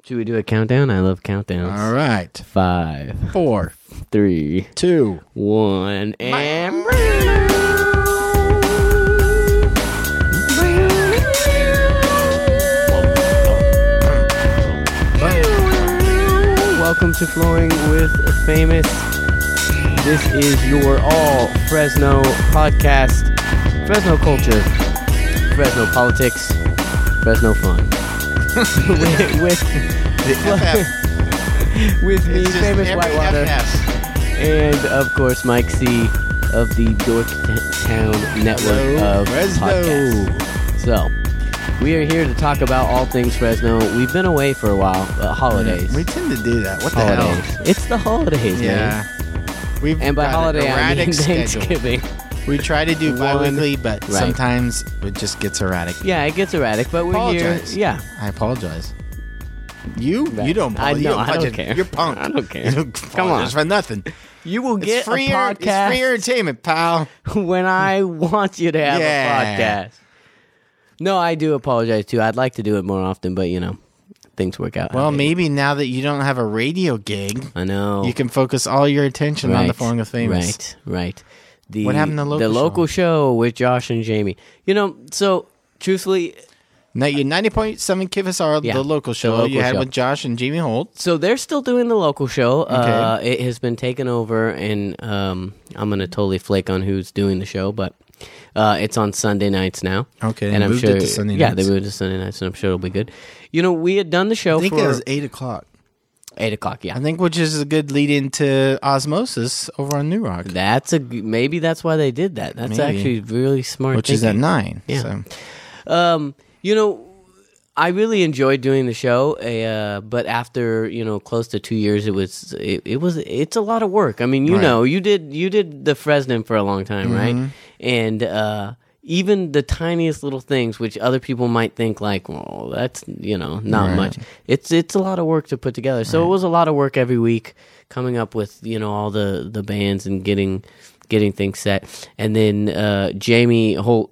Should we do a countdown? I love countdowns. All right. 5, 4, 3, 2, 1, and... Welcome to Flowing with Famous. This is your all Fresno podcast. Fresno culture. Fresno politics. Fresno fun. with me, Famous Whitewater, and of course Mike C. of the Dorktown Network of Fresno. Podcasts. So, we are here to talk about all things Fresno. We've been away for a while, holidays. We tend to do that. What the Holidays. hell? It's the holidays, man. We've And by got holiday, an I mean erratic schedule. Thanksgiving. We try to do bi-weekly, but Right. sometimes it just gets erratic. Yeah, it gets erratic, but we're Apologize. here. Yeah. I apologize. You? Right. You don't I apologize. know, You I don't budget. care. You're punked. I don't care. You don't Come on. apologize for nothing. You will It's get free, a podcast it's free entertainment, pal. when I want you to have Yeah. a podcast. No, I do apologize too. I'd like to do it more often, but things work out. Well, maybe now that you don't have a radio gig, I know you can focus all your attention on the Flowing with Famous. Right. What happened to the local show with Josh and Jamie? So truthfully, Now, you 90.7 KFSR, Yeah, the local show local you had show. with Josh and Jamie Holt. so they're still doing the local show. Okay. It has been taken over, and I'm going to totally flake on who's doing the show, but it's on Sunday nights now. Okay, and they I'm moved sure it to Sunday Yeah, nights. they moved it to Sunday nights, and I'm sure it'll be good. We had done the show I think for it was 8 o'clock. 8 o'clock. Yeah, I think, which is a good lead into Osmosis over on New Rock, maybe that's why they did that. That's Maybe. actually really smart. which is at thinking. 9. Yeah. So. I really enjoyed doing the show, but after close to 2 years, it's a lot of work. I mean, Right. you did the Fresno for a long time, right? And even the tiniest little things, which other people might think like, well, that's not Right. much. It's a lot of work to put together. So it was a lot of work every week, coming up with all the bands and getting things set. And then Jamie Holt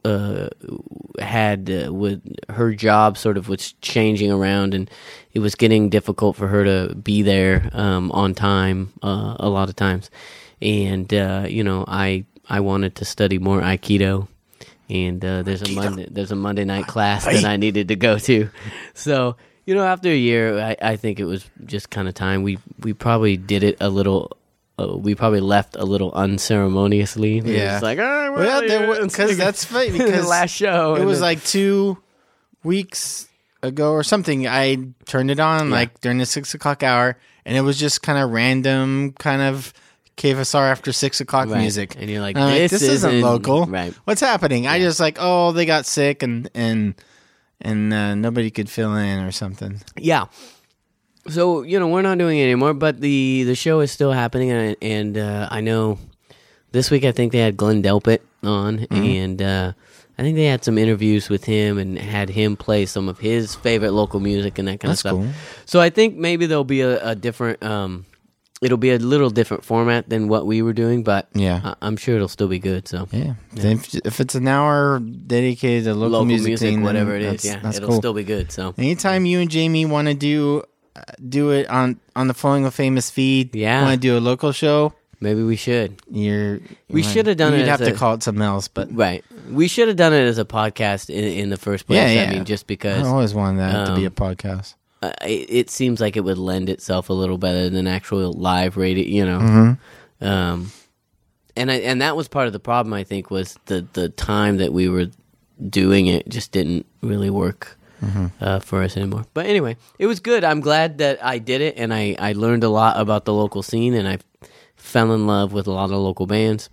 had with her job sort of was changing around, and it was getting difficult for her to be there on time a lot of times. And I wanted to study more Aikido, and there's a Monday night class that I needed to go to. So after a year, I think it was just kind of time. We probably did it a little. We probably left a little unceremoniously. Yeah. It's like, Because that's funny. Because the last show. it and was then- like 2 weeks ago or something. I turned it on like during the 6 o'clock hour, and it was just kind of random, kind of KFSR after 6 o'clock Right. music. And you're like, I'm this isn't local. Right. What's happening? I just like, they got sick and nobody could fill in or something. Yeah. So, we're not doing it anymore, but the show is still happening, and I know this week I think they had Glenn Delpit on, and I think they had some interviews with him and had him play some of his favorite local music and that kind That's of stuff. cool. So I think maybe there'll be a different, it'll be a little different format than what we were doing, but Yeah. I'm sure it'll still be good. So Yeah. If it's an hour dedicated to local music scene, whatever it then is, yeah, that's it'll cool. still be good. So Anytime you and Jamie want to do it on the Flowing with Famous feed, Yeah. want to do a local show, maybe we should. we should have done it You'd have as to a- call it something else, but Right. We should have done it as a podcast in the first place. Yeah, I mean, just I because always wanted that to be a podcast. it seems like it would lend itself a little better than actual live radio, Mm-hmm. And that was part of the problem, I think, was the time that we were doing it just didn't really work for us anymore. But anyway, it was good. I'm glad that I did it, and I learned a lot about the local scene, and I fell in love with a lot of local bands.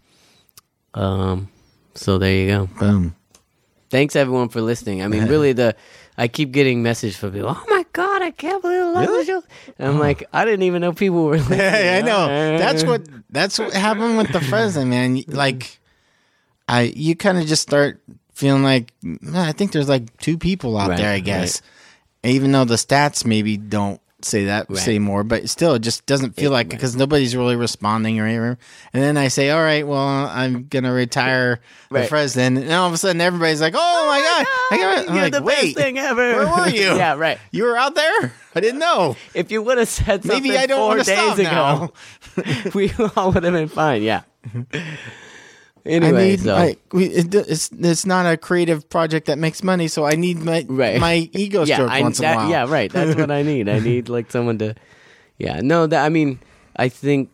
So there you go. Boom. Thanks everyone for listening. I mean, really, I keep getting messages from people. Oh my god, I can't believe I love the show. And I'm like, I didn't even know people were listening. I know. That's what happened with the Fresno, man. Like, you kind of just start feeling like, man, I think there's like 2 people out Right, there, I guess. Even though the stats maybe don't say more, but still, it just doesn't feel like it because nobody's really responding or anything. And then I say, all right, well, I'm gonna retire the president, and all of a sudden everybody's like, oh my god, I'm you're like, the best thing ever. Where were you? Yeah, right. You were out there. I didn't know. If you would have said something maybe I don't 4 want to days stop ago, now. we all would have been fine. Yeah. Anyway, it's not a creative project that makes money, so I need my ego stroke once in a while. Yeah, right. That's what I need. I need like someone to. Yeah, no. I mean, I think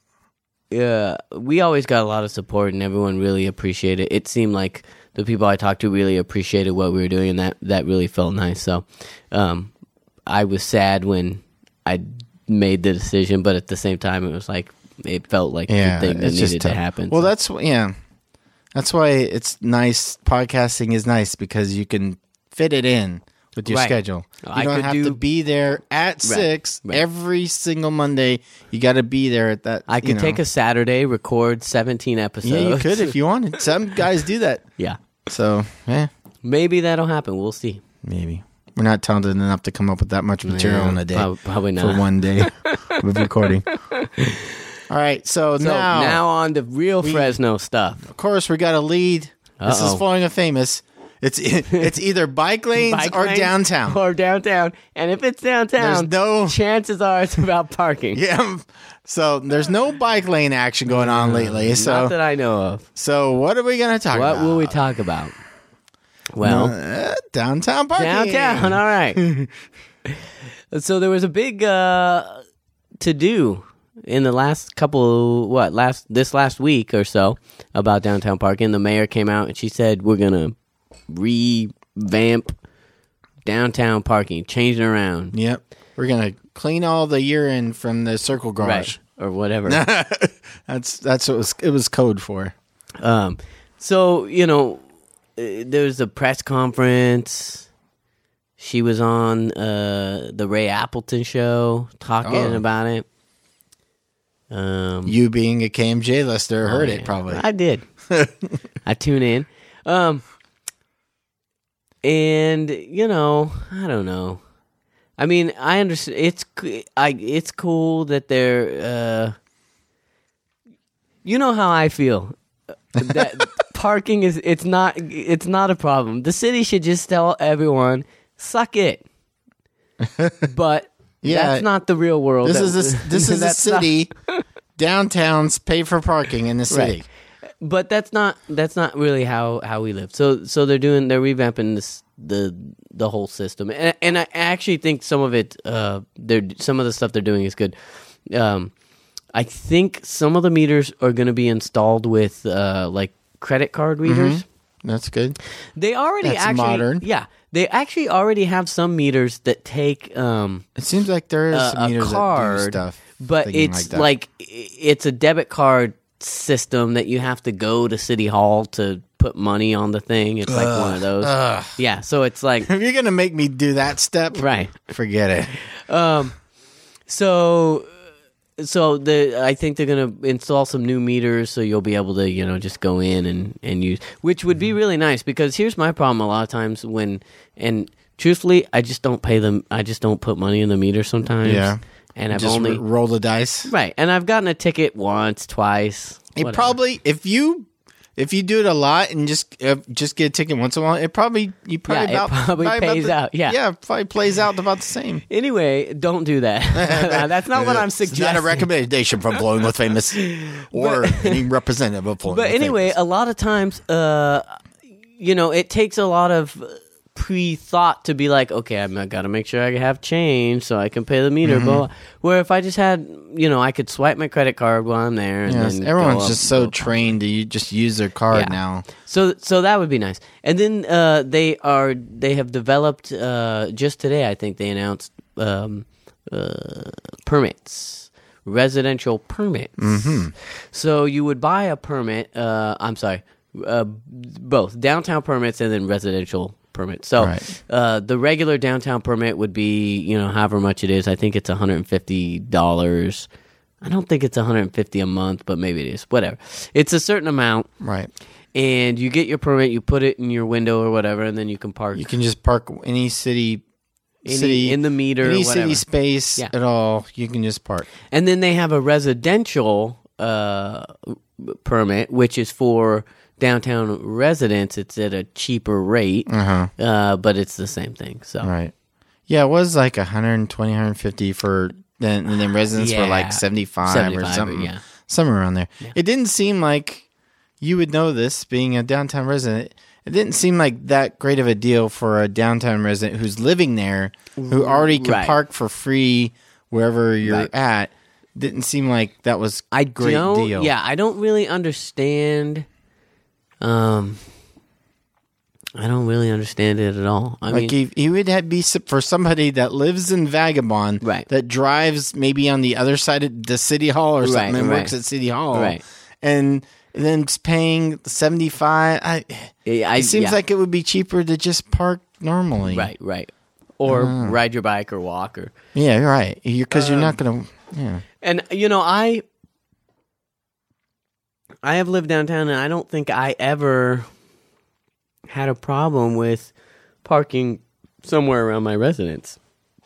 we always got a lot of support, and everyone really appreciated it. It seemed like the people I talked to really appreciated what we were doing, and that really felt nice. So, I was sad when I made the decision, but at the same time, it was like it felt like the thing that needed to happen. Well, that's why it's nice. Podcasting is nice because you can fit it in with your schedule. You don't have to be there at 6 every single Monday. You got to be there at that. I could take a Saturday, record 17 episodes. Yeah, you could if you wanted. Some guys do that. Yeah. So, maybe that'll happen. We'll see. Maybe. We're not talented enough to come up with that much material in a day. Probably not. For one day of recording. All right, so now on to real Fresno stuff. Of course, we got a lead. This is Flowing and Famous. It's either bike lanes or downtown. Or downtown. And if it's downtown, chances are it's about parking. Yeah. So there's no bike lane action going on lately. So, not that I know of. So what are we going to talk about? What will we talk about? Well, downtown parking. Downtown, all right. So there was a big to-do in the last this last week or so about downtown parking. The mayor came out and she said, we're going to revamp downtown parking, change it around. Yep. We're going to clean all the urine from the Circle Garage. Right. Or whatever. That's what it was code for. So, there's a press conference. She was on the Ray Appleton show talking about it. You being a KMJ listener heard it probably. I did. I tune in. And I don't know. I mean, I understand. It's cool that they're. You know how I feel. That parking it's not a problem. The city should just tell everyone, suck it. But that's not the real world. This is a city. Downtowns pay for parking in the city. Right. But that's not really how we live. So they're revamping the whole system. And I actually think some of it some of the stuff they're doing is good. I think some of the meters are going to be installed with like credit card readers. Mm-hmm. That's good. They already modern. Yeah, they actually already have some meters that take. It seems like there is some meters that do stuff, but it's like it's a debit card system that you have to go to City Hall to put money on the thing. It's like one of those. Yeah, so it's like if you're going to make me do that step, right? Forget it. So I think they're going to install some new meters so you'll be able to, just go in and use, which would be really nice because here's my problem a lot of times and truthfully, I just don't pay them. I just don't put money in the meter sometimes. Yeah. And I've just only roll the dice. Right. And I've gotten a ticket once, twice. It probably, if you do it a lot and just get a ticket once in a while, it probably pays out. Yeah. Yeah, probably plays out about the same. Anyway, don't do that. That's not what I'm suggesting. It's not a recommendation from Flowing with Famous or any representative of Flowing with Famous. But anyway, a lot of times, it takes a lot of pre-thought to be like, okay, I got to make sure I have change so I can pay the meter. Mm-hmm. But where if I just had, I could swipe my credit card while I'm there. And then everyone's just so trained to just use their card now. So that would be nice. And then they have developed just today. I think they announced permits, residential permits. Mm-hmm. So you would buy a permit. Both downtown permits and then residential permit. So the regular downtown permit would be, however much it is. I think it's $150. I don't think it's $150 a month, but maybe it is. Whatever. It's a certain amount. Right. And you get your permit, you put it in your window or whatever, and then you can park. You can just park any city city, in the meter, any whatever. city space at all, you can just park. And then they have a residential permit, which is for downtown residents. It's at a cheaper rate, but it's the same thing. So right, yeah, it was like 120, 150 for then, and then residents were like 75 or something, somewhere around there. Yeah. It didn't seem like you would know this, being a downtown resident. It didn't seem like that great of a deal for a downtown resident who's living there, who already can park for free wherever you're at. Didn't seem like that was a great deal. Yeah, I don't really understand. I don't really understand it at all. I mean, he would be for somebody that lives in Vagabond, that drives maybe on the other side of the City Hall or something and works at City Hall, and then it's paying $75. It seems like it would be cheaper to just park normally, right, or ride your bike or walk or right, because you're not going to. Yeah. And, I have lived downtown, and I don't think I ever had a problem with parking somewhere around my residence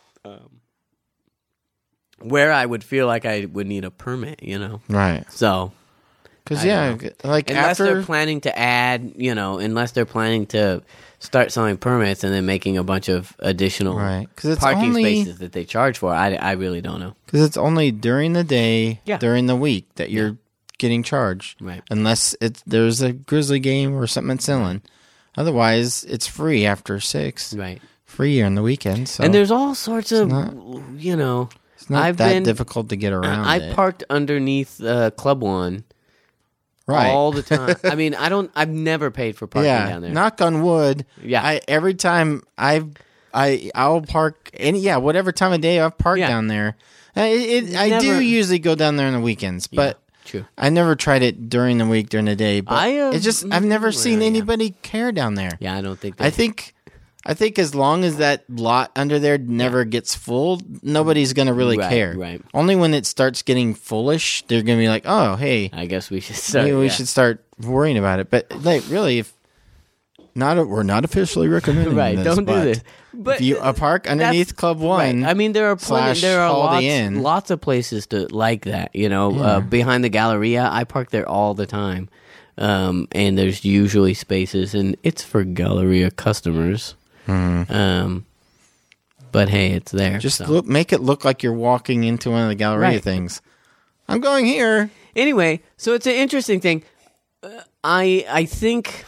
where I would feel like I would need a permit, Right. So. Because, unless they're planning to add, unless they're planning to start selling permits and then making a bunch of additional parking spaces that they charge for, I really don't know. Because it's only during the day, during the week, that you're getting charged. Right. Unless there's a Grizzly game or something at Inland. Otherwise, it's free after 6. Right. Free on the weekend. So and there's all sorts of, It's not difficult to get around I parked underneath Club One. Right. All the time. I mean, I've never paid for parking down there. Knock on wood. Yeah. Every time I'll park whatever time of day I've parked down there. I do usually go down there on the weekends, but true. I never tried it during the week, during the day. But I've never seen anybody care down there. Yeah, I don't think. I think as long as that lot under there never gets full, nobody's going to really care. Right. Only when it starts getting fullish, they're going to be like, "Oh, hey, I guess we should start. Maybe we should start worrying about it." But really, we're not officially recommending this. Don't do this. But if you park underneath Club One, I mean, there are lots of places to like that. Behind the Galleria, I park there all the time, and there's usually spaces, and it's for Galleria customers. Mm-hmm. But hey, it's there. Just make it look like you're walking into one of the Galleria things. I'm going here. Anyway, so it's an interesting thing. I think,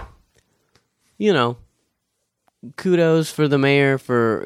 kudos for the mayor for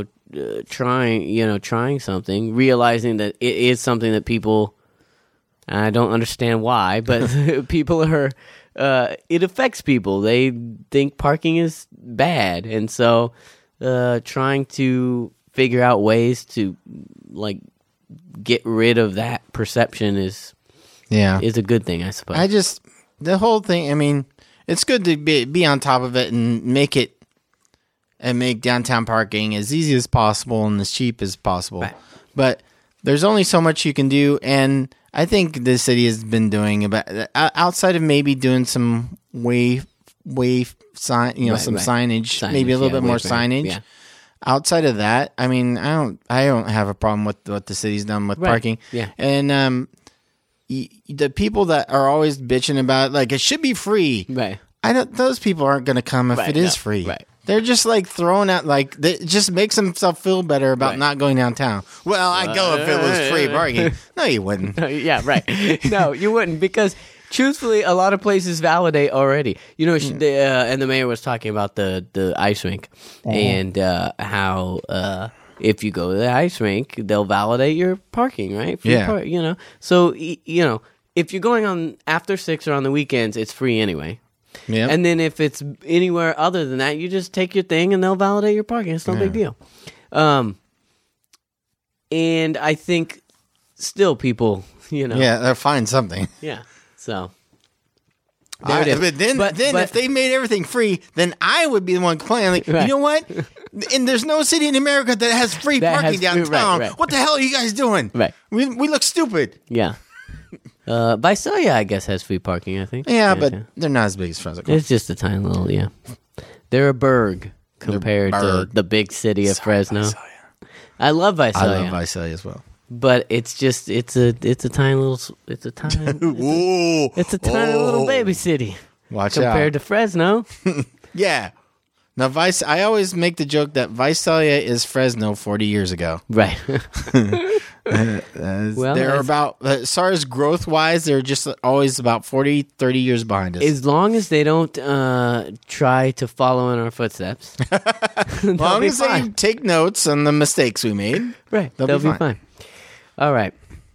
trying something, realizing that it is something that people. I don't understand why, but people are. It affects people. They think parking is bad, and so trying to figure out ways to get rid of that perception is a good thing, I suppose. The whole thing. I mean, it's good to be on top of it and make downtown parking as easy as possible and as cheap as possible. Right. But there's only so much you can do, and I think the city has been doing about outside of maybe doing some wave sign, signage, maybe a little bit more signage. Yeah. Outside of that, I mean, I don't have a problem with what the city's done with parking. Yeah, and the people that are always bitching about it should be free. Right. Those people aren't going to come if it is free. Right. They're just throwing out it just makes themselves feel better about not going downtown. Well, I'd go if it was free parking. No, you wouldn't. Yeah, right. No, you wouldn't, because truthfully, a lot of places validate already. And the mayor was talking about the ice rink and how if you go to the ice rink, they'll validate your parking, right? So if you're going on after 6 or on the weekends, it's free anyway. Yeah. And then if it's anywhere other than that, you just take your thing and they'll validate your parking. It's no big deal. And I think still people, Yeah, they'll find something. Yeah. So. But then if they made everything free, then I would be the one complaining. You know what? And there's no city in America that has free parking downtown. Right. What the hell are you guys doing? Right. We look stupid. Yeah. Visalia, I guess, has free parking, I think. Yeah, but they're not as big as Fresno. It's just a tiny little, They're a burg. compared to the big city of Fresno. Visalia. I love Visalia. I love Visalia as well. But it's just it's a tiny little little baby city. Watch compared to Fresno. Yeah. Now I always make the joke that Visalia is Fresno 40 years ago. Right. They're about, as far as growth wise, they're just always about 40, 30 years behind us. As long as they don't try to follow in our footsteps. As long as they take notes on the mistakes we made. Right. They'll be fine. All right.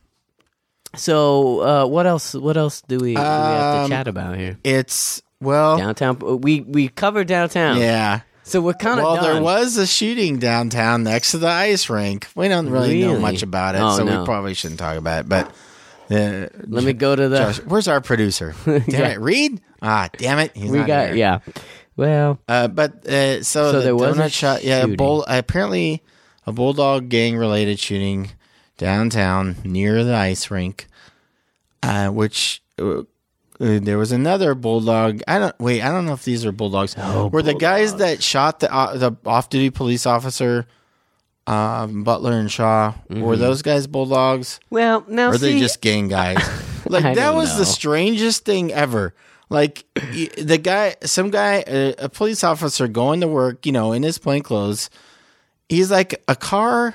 So what else do we have to chat about here? It's, well, downtown. We covered downtown. Yeah. So we're kind of done. There was a shooting downtown next to the ice rink. We don't really know much about it, we probably shouldn't talk about it. But let me go to the. Josh, where's our producer? Damn it, Reed! Damn it, he's not here. Yeah. Well, so there was a shot. Yeah, apparently a Bulldog gang related shooting downtown near the ice rink, which. There was another Bulldog. I don't know if these are Bulldogs. Were the guys that shot the off-duty police officer, Butler and Shaw, were those guys Bulldogs? Well, now or are they just gang guys? Like that was the strangest thing ever. Like a police officer going to work, in his plain clothes. He's like a car.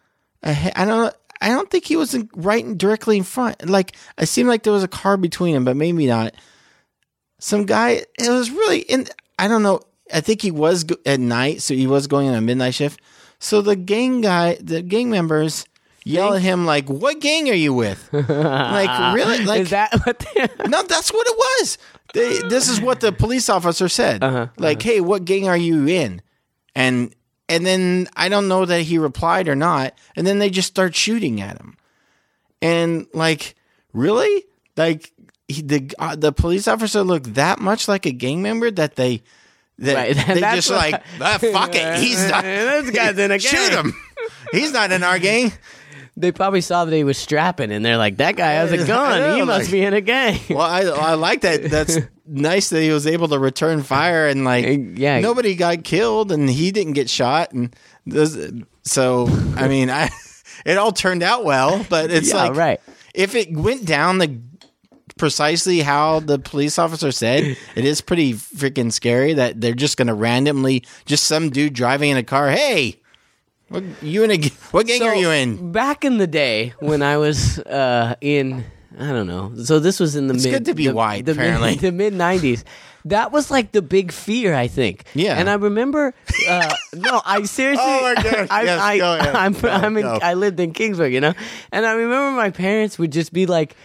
I don't think he was right directly in front. Like, it seemed like there was a car between them, but maybe not. Some guy, it was really, I don't know. I think he was at night, so he was going on a midnight shift. So the gang members yell at him like, "What gang are you with?" Like, really? Like, is that what? No, that's what it was. This is what the police officer said. Hey, what gang are you in? And then I don't know that he replied or not. And then they just start shooting at him. And like, really? Like the police officer looked that much like a gang member that they just like, fuck it. He's not. This guy's in a gang. Shoot him. He's not in our gang. They probably saw that he was strapping, and they're like, "That guy has a gun. He must be in a gang." Well, I like that. That's nice that he was able to return fire, and nobody got killed, and he didn't get shot, and so I mean, it all turned out well. But it's if it went down precisely how the police officer said, it is pretty freaking scary that they're just going to randomly, just some dude driving in a car, hey. What gang are you in? Back in the day when I was in, I don't know. So this was in the it's good to be white, apparently. The mid-90s. That was like the big fear, I think. Yeah. And I remember, no, I seriously. Oh my gosh. Go ahead. I lived in Kingsburg, and I remember my parents would just be like,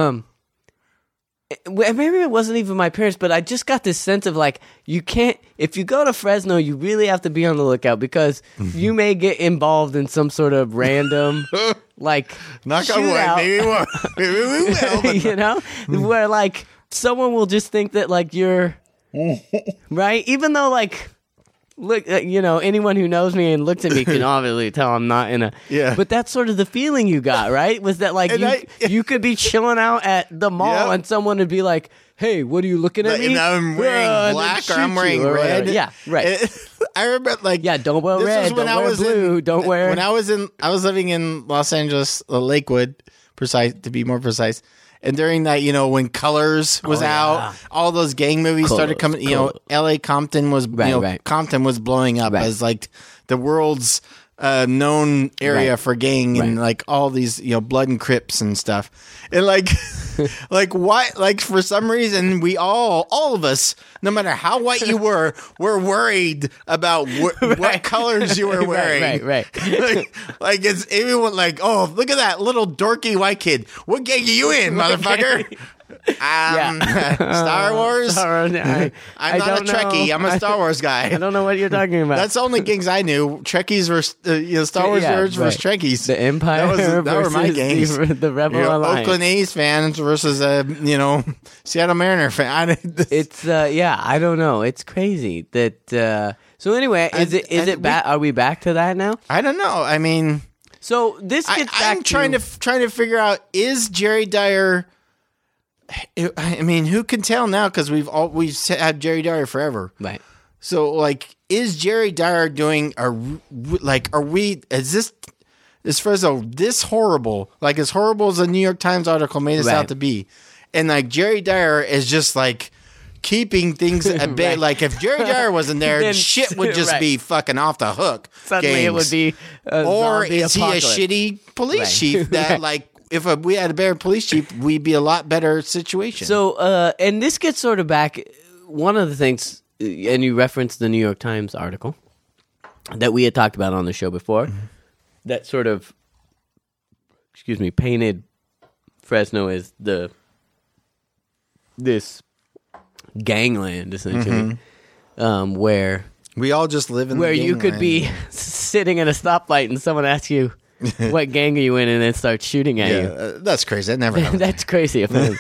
maybe it wasn't even my parents, but I just got this sense of like, you can't, if you go to Fresno, you really have to be on the lookout because you may get involved in some sort of random, like, knock on wood, maybe we will. Where like someone will just think that like you're, right? Even though like, look, anyone who knows me and looks at me can obviously tell I'm not in a. Yeah. But that's sort of the feeling you got, right? Was that like you could be chilling out at the mall and someone would be like, "Hey, what are you looking at me? And I'm wearing black or I'm wearing red." Yeah, right. I remember don't wear red. Don't wear blue. Don't wear. When I was living in Los Angeles, Lakewood, to be more precise. And during that, when Colors was out, all those gang movies started coming. L.A. Compton was, Compton was blowing up as like the world's known area for gang and like all these, Blood and Crips and stuff. And like, why? Like for some reason, we all of us, no matter how white you were worried about what colors you were wearing. Right. like it's everyone like, oh, look at that little dorky white kid. What gang are you in, motherfucker? Star Wars. I'm not a Trekkie. I'm a Star Wars guy. I don't know what you're talking about. That's the only gangs I knew. Trekkies were Star Wars nerds versus Trekkies. The Empire. That were my gangs. The Rebel Alliance. Oakland A's fans versus Seattle Mariner fan. It's I don't know. It's crazy that. So anyway, is it back? Are we back to that now? I don't know. I mean, so this gets back. I'm trying to figure out, is Jerry Dyer. I mean, who can tell now? Because we've had Jerry Dyer forever, right? So, like, is Jerry Dyer doing is Fresno this horrible? Like as horrible as the New York Times article made us out to be. And like Jerry Dyer is just like keeping things a bit right. Like if Jerry Dyer wasn't there, then, shit would just be fucking off the hook. Suddenly it would be or is apocalypse. He a shitty police chief that like if we had a better police chief, we'd be a lot better situation. So and this gets sort of back one of the things, and you referenced the New York Times article that we had talked about on the show before, that sort of painted Fresno as this gangland essentially, where we all just live in where you could be sitting at a stoplight and someone asks you what gang are you in and then starts shooting at you. That's crazy. That never happened. That's crazy.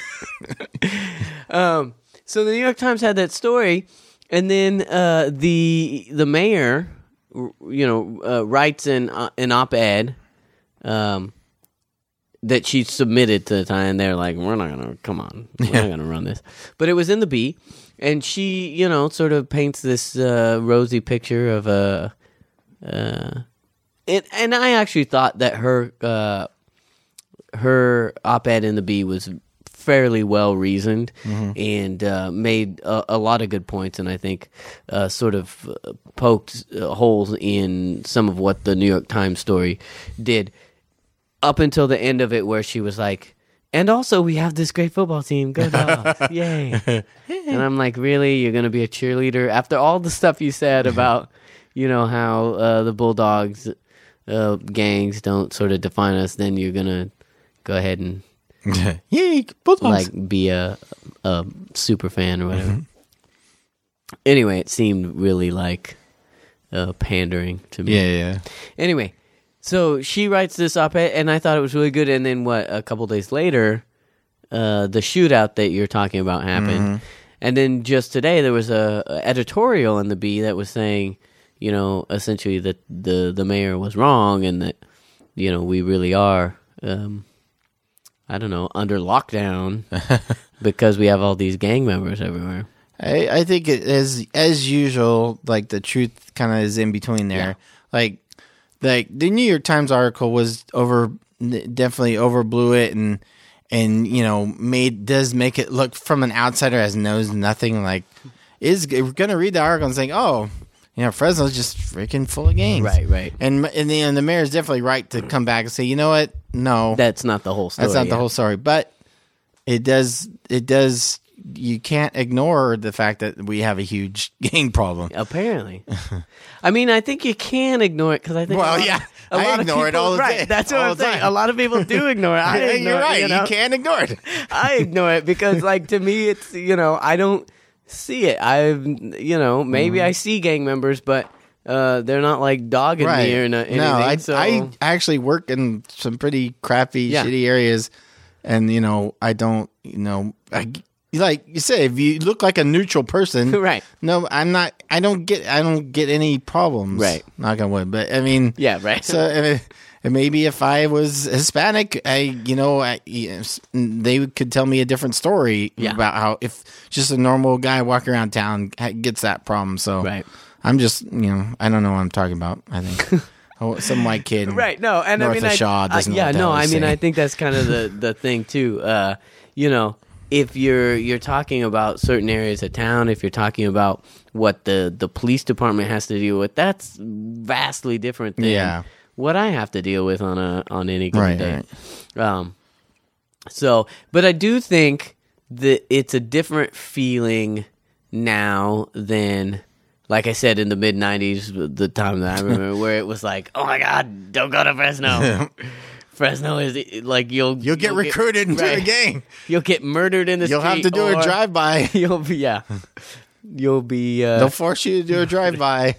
So the New York Times had that story, and then the mayor, writes an op-ed that she submitted to the Times, and they're like, we're not gonna run this. But it was in the Bee, and she, sort of paints this rosy picture of and I actually thought that her op-ed in the Bee was fairly well reasoned and made a lot of good points, and I think sort of poked holes in some of what the New York Times story did, up until the end of it, where she was like, and also we have this great football team, go Dogs, yay. And I'm like, really? You're going to be a cheerleader? After all the stuff you said about, how the Bulldogs gangs don't sort of define us, then you're going to go ahead and yay, Bulldogs. Like be a super fan or whatever. Anyway, it seemed really like pandering to me. Yeah. Anyway, so she writes this op-ed, and I thought it was really good. And then a couple days later, the shootout that you're talking about happened. And then just today, there was a editorial in the Bee that was saying, essentially that the mayor was wrong, and that we really are. Under lockdown because we have all these gang members everywhere. I think it is, as usual, like the truth kind of is in between there. Yeah. Like the New York Times article was definitely overblew it and make it look from an outsider as knows nothing. Like is going to read the article and saying, oh, Fresno's just freaking full of gangs. Right. And the mayor's definitely right to come back and say, you know what? No. That's not the whole story. That's not the whole story. But it does, you can't ignore the fact that we have a huge gang problem. Apparently. I mean, I think you can ignore it because I think... Well, I ignore it all the time. Right, that's what I'm saying. A lot lot of people do ignore it. You're right. You can't ignore it. I ignore it because, to me, it's, I don't see it. Maybe I see gang members, but they're not dogging me or anything. No, I actually work in some pretty crappy, shitty areas, and I don't. Like you said, if you look like a neutral person, right? No, I'm not. I don't get any problems, right? Knock on wood. But I mean, yeah, right. So maybe if I was Hispanic, they could tell me a different story about how if just a normal guy walking around town gets that problem. So right. I'm just, I don't know what I'm talking about. I think some white kid, right? No, and north of Shaw doesn't. I think that's kind of the thing too. If you're talking about certain areas of town, if you're talking about what the police department has to deal with, that's vastly different than what I have to deal with on any given day. Right. But I do think that it's a different feeling now than, like I said, in the mid-'90s, the time that I remember, where it was like, oh my God, don't go to Fresno. Fresno is like you'll get recruited into a gang. You'll get murdered in the street. You'll have to do a drive-by. You'll be. They'll force you to do a drive-by.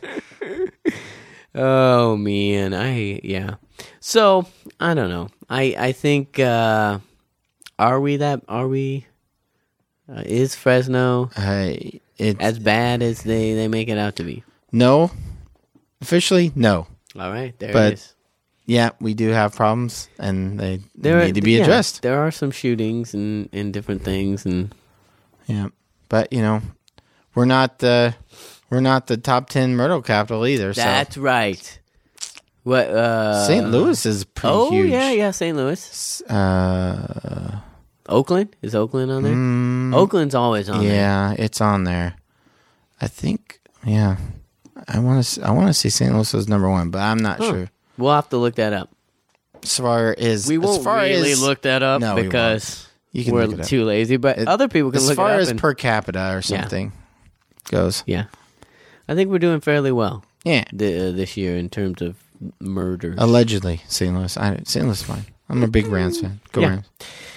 Oh man, So I don't know. I think are we? Is Fresno as bad as they make it out to be? No, officially no. All right, it is. Yeah, we do have problems, and they need to be addressed. There are some shootings and different things, and but we're not We're not the top 10 Myrtle capital either. That's right. What? St. Louis is pretty huge. Oh, yeah, St. Louis. Oakland? Is Oakland on there? Oakland's always on there. Yeah, it's on there. I think, yeah. I want to see St. Louis as number 1, but I'm not sure. We'll have to look that up. We won't really look that up because we're too lazy, but other people can look it up. As far as per capita or something goes. Yeah. I think we're doing fairly well. Yeah. This year in terms of murders. Allegedly, St. Louis. St. Louis is fine. I'm a big Rams fan. Go Rams.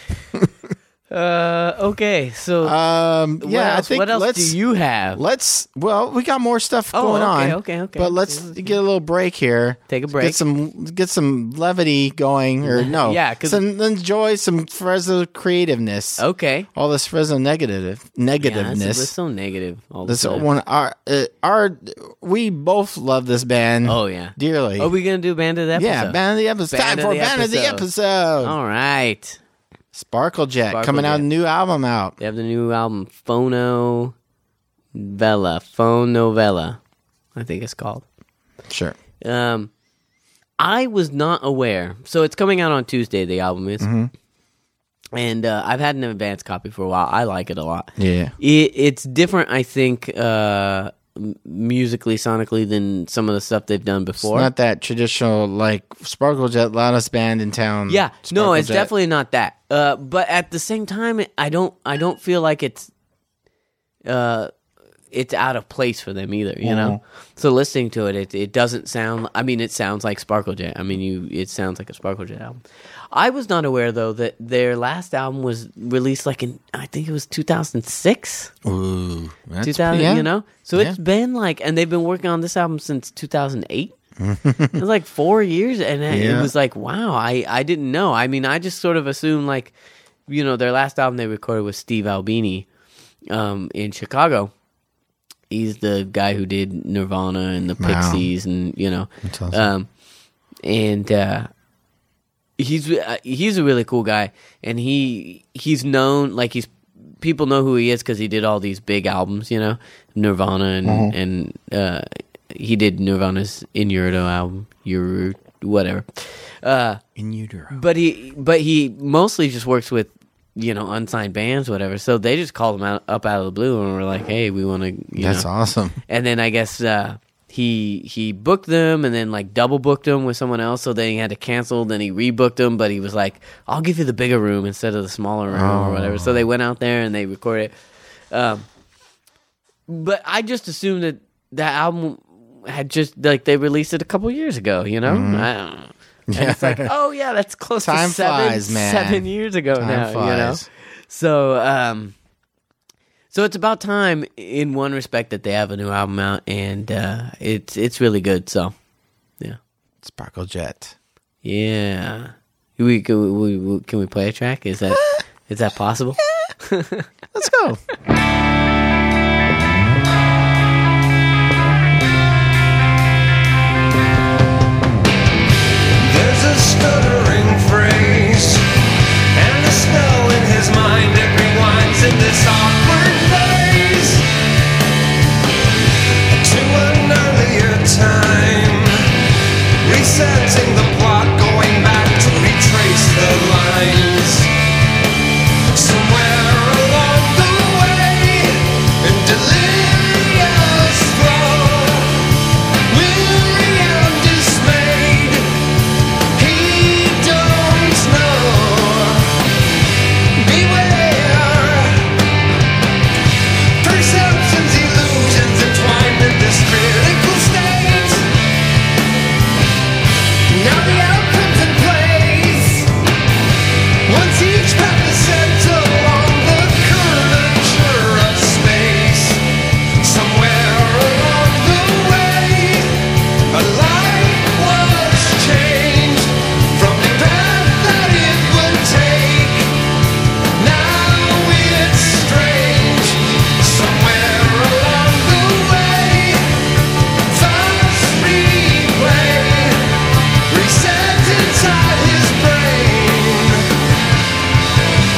Okay, so what else do you have? We got more stuff going on. Okay. But let's get a little break here. Take a break. Get some levity going, or no? Yeah, because enjoy some Fresno creativeness. Okay, all this Fresno negativeness. Yeah, it's so negative. All this one. We both love this band. Oh yeah, dearly. Are we gonna do band of the episode? Yeah, band of the episode. Time for band of the episode. All right. Sparkle Jet coming out, a new album out. They have the new album, Phone Novella, I think it's called. Sure. I was not aware. So it's coming out on Tuesday, the album is. Mm-hmm. And I've had an advance copy for a while. I like it a lot. Yeah. It's different, I think, musically, sonically, than some of the stuff they've done before. It's not that traditional, like Sparkle Jet, loudest band in town. Yeah, no, it's definitely not that. But at the same time, I don't feel like it's out of place for them either. You know, so listening to it doesn't sound. I mean, it sounds like Sparkle Jet. I mean, it sounds like a Sparkle Jet album. I was not aware though that their last album was released I think it was 2006. Ooh, that's 2000. You know, so it's been and they've been working on this album since 2008. It was like 4 years, and it was like, wow, I didn't know. I mean, I just sort of assumed their last album they recorded was Steve Albini in Chicago. He's the guy who did Nirvana and the Pixies, and That's awesome. He's a really cool guy, and he's known, people know who he is because he did all these big albums, Nirvana and he did Nirvana's In Utero album, whatever. In Utero. But he mostly just works with unsigned bands, whatever. So they just called him up out of the blue and were like, "Hey, we want to." That's awesome. And then I guess he booked them and then double booked them with someone else. So then he had to cancel. Then he rebooked them, but he was like, "I'll give you the bigger room instead of the smaller room or whatever." So they went out there and they recorded it. But I just assumed that album had just they released it a couple years ago. I don't know. And it's like, oh yeah, that's close to flies, 7 years ago now. Flies. So so it's about time in one respect that they have a new album out, and it's really good. So yeah, Sparkle Jet. Yeah, can we play a track? Is that possible? Let's go. Stuttering phrase, and the snow in his mind it rewinds in this awkward phase to an earlier time, resetting the plot, going back to retrace the lines. Somewhere along the way, in delirious flow, weary and dismayed, perceptions, illusions entwined in this critical state. Now the outcome's in place. Once each path is set along the curvature of space. Somewhere along the way, a life was changed from the path that it would take. Now it's strange. Somewhere along the way, thoughts replay, reset inside his brain.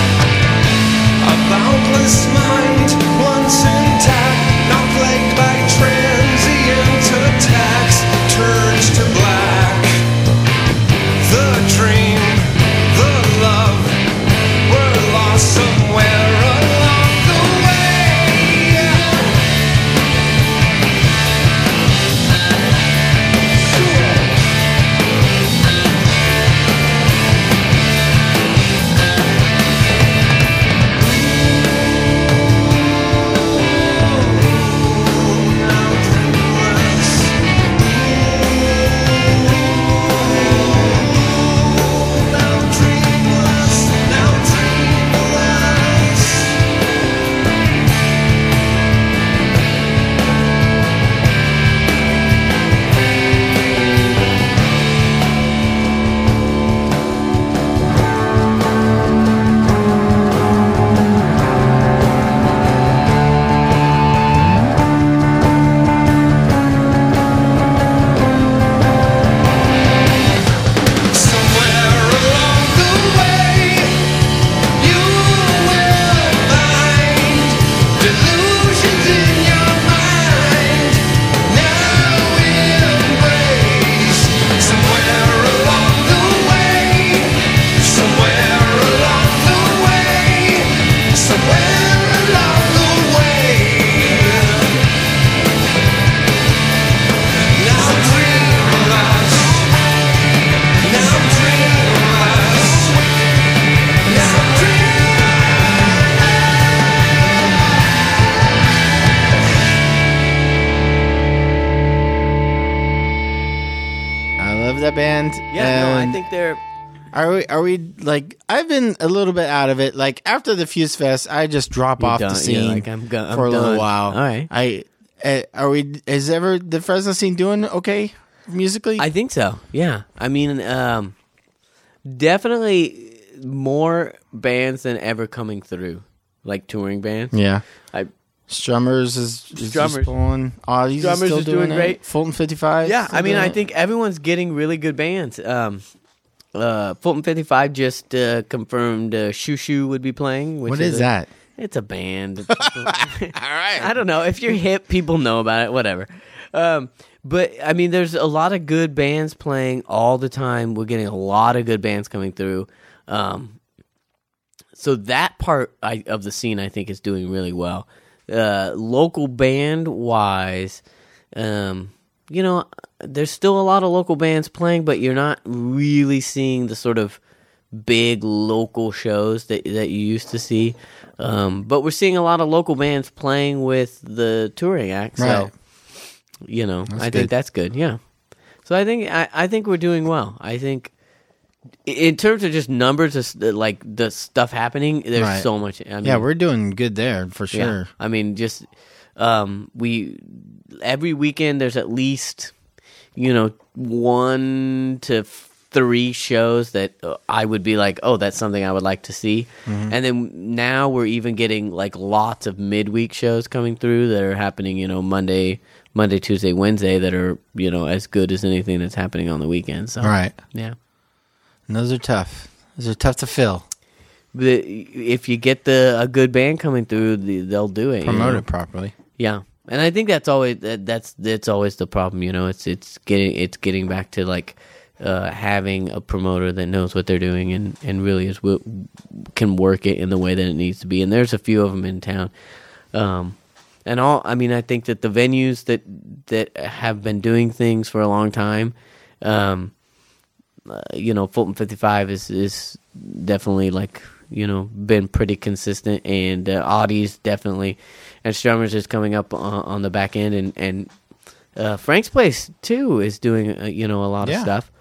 that band. Yeah, I think they're. Are we like? I've been a little bit out of it. Like after the Fuse Fest, I just drop off the scene I'm for a little while. All right. Are we? Is ever the Fresno scene doing okay musically? I think so. Yeah. I mean, definitely more bands than ever coming through, like touring bands. Yeah. Strummers is just pulling. Audie's is still doing great. Fulton 55. Yeah, I mean, I think everyone's getting really good bands. Fulton 55 just confirmed Shoo Shoo would be playing. What is that? It's a band. All right. I don't know. If you're hip, people know about it. Whatever. But, I mean, there's a lot of good bands playing all the time. We're getting a lot of good bands coming through. So that part of the scene, I think, is doing really well. Local band-wise, there's still a lot of local bands playing, but you're not really seeing the sort of big local shows that you used to see. But we're seeing a lot of local bands playing with the touring act. So, I think that's good. Yeah. So I think we're doing well. I think in terms of just numbers, like the stuff happening, there's so much. I mean, we're doing good there for sure. Yeah. I mean, just every weekend there's at least 1 to 3 shows that I would be like, oh, that's something I would like to see. Mm-hmm. And then now we're even getting like lots of midweek shows coming through that are happening, Monday, Tuesday, Wednesday that are, as good as anything that's happening on the weekend. So, right. Yeah. And those are tough. Those are tough to fill. But if you get a good band coming through, they'll do it. Promote it properly. Yeah. And I think that's always always the problem, It's getting back to like having a promoter that knows what they're doing and really can work it in the way that it needs to be. And there's a few of them in town. I think that the venues that have been doing things for a long time, Fulton 55 is definitely like been pretty consistent, and Audie's definitely. And Strummers is coming up on the back end, and Frank's Place too is doing a lot of stuff.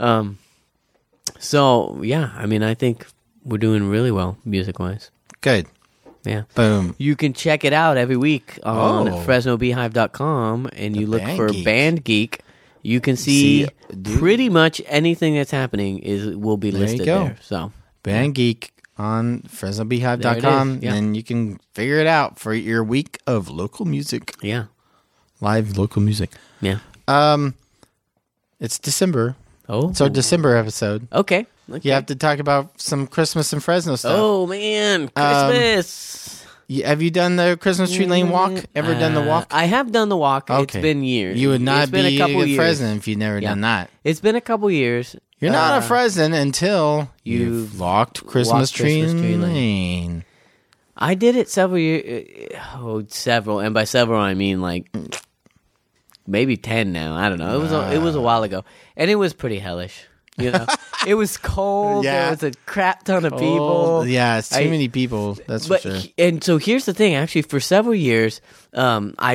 So yeah, I mean, I think we're doing really well music wise. Good. Yeah. Boom. You can check it out every week on FresnoBeehive.com, and you look for Band Geek. You can see pretty much anything that's happening will be listed there. So Band Geek on FresnoBeehive.com, and you can figure it out for your week of local music. Yeah. Live local music. Yeah. It's December. Oh. It's our December episode. Okay. You have to talk about some Christmas and Fresno stuff. Oh, man. Christmas. Have you done the Christmas Tree Lane walk? Ever done the walk? I have done the walk. Okay. It's been years. You would not be a Fresno if you'd never done that. It's been a couple years. You're not a Fresno until you've walked Christmas Tree Lane. I did it several years. Several. And by several, I mean like maybe 10 now. I don't know. It was a while ago. And it was pretty hellish. It was cold. Yeah. There was a crap ton of people. Yeah, it's too many people. That's for sure. And so here's the thing. Actually, for several years, I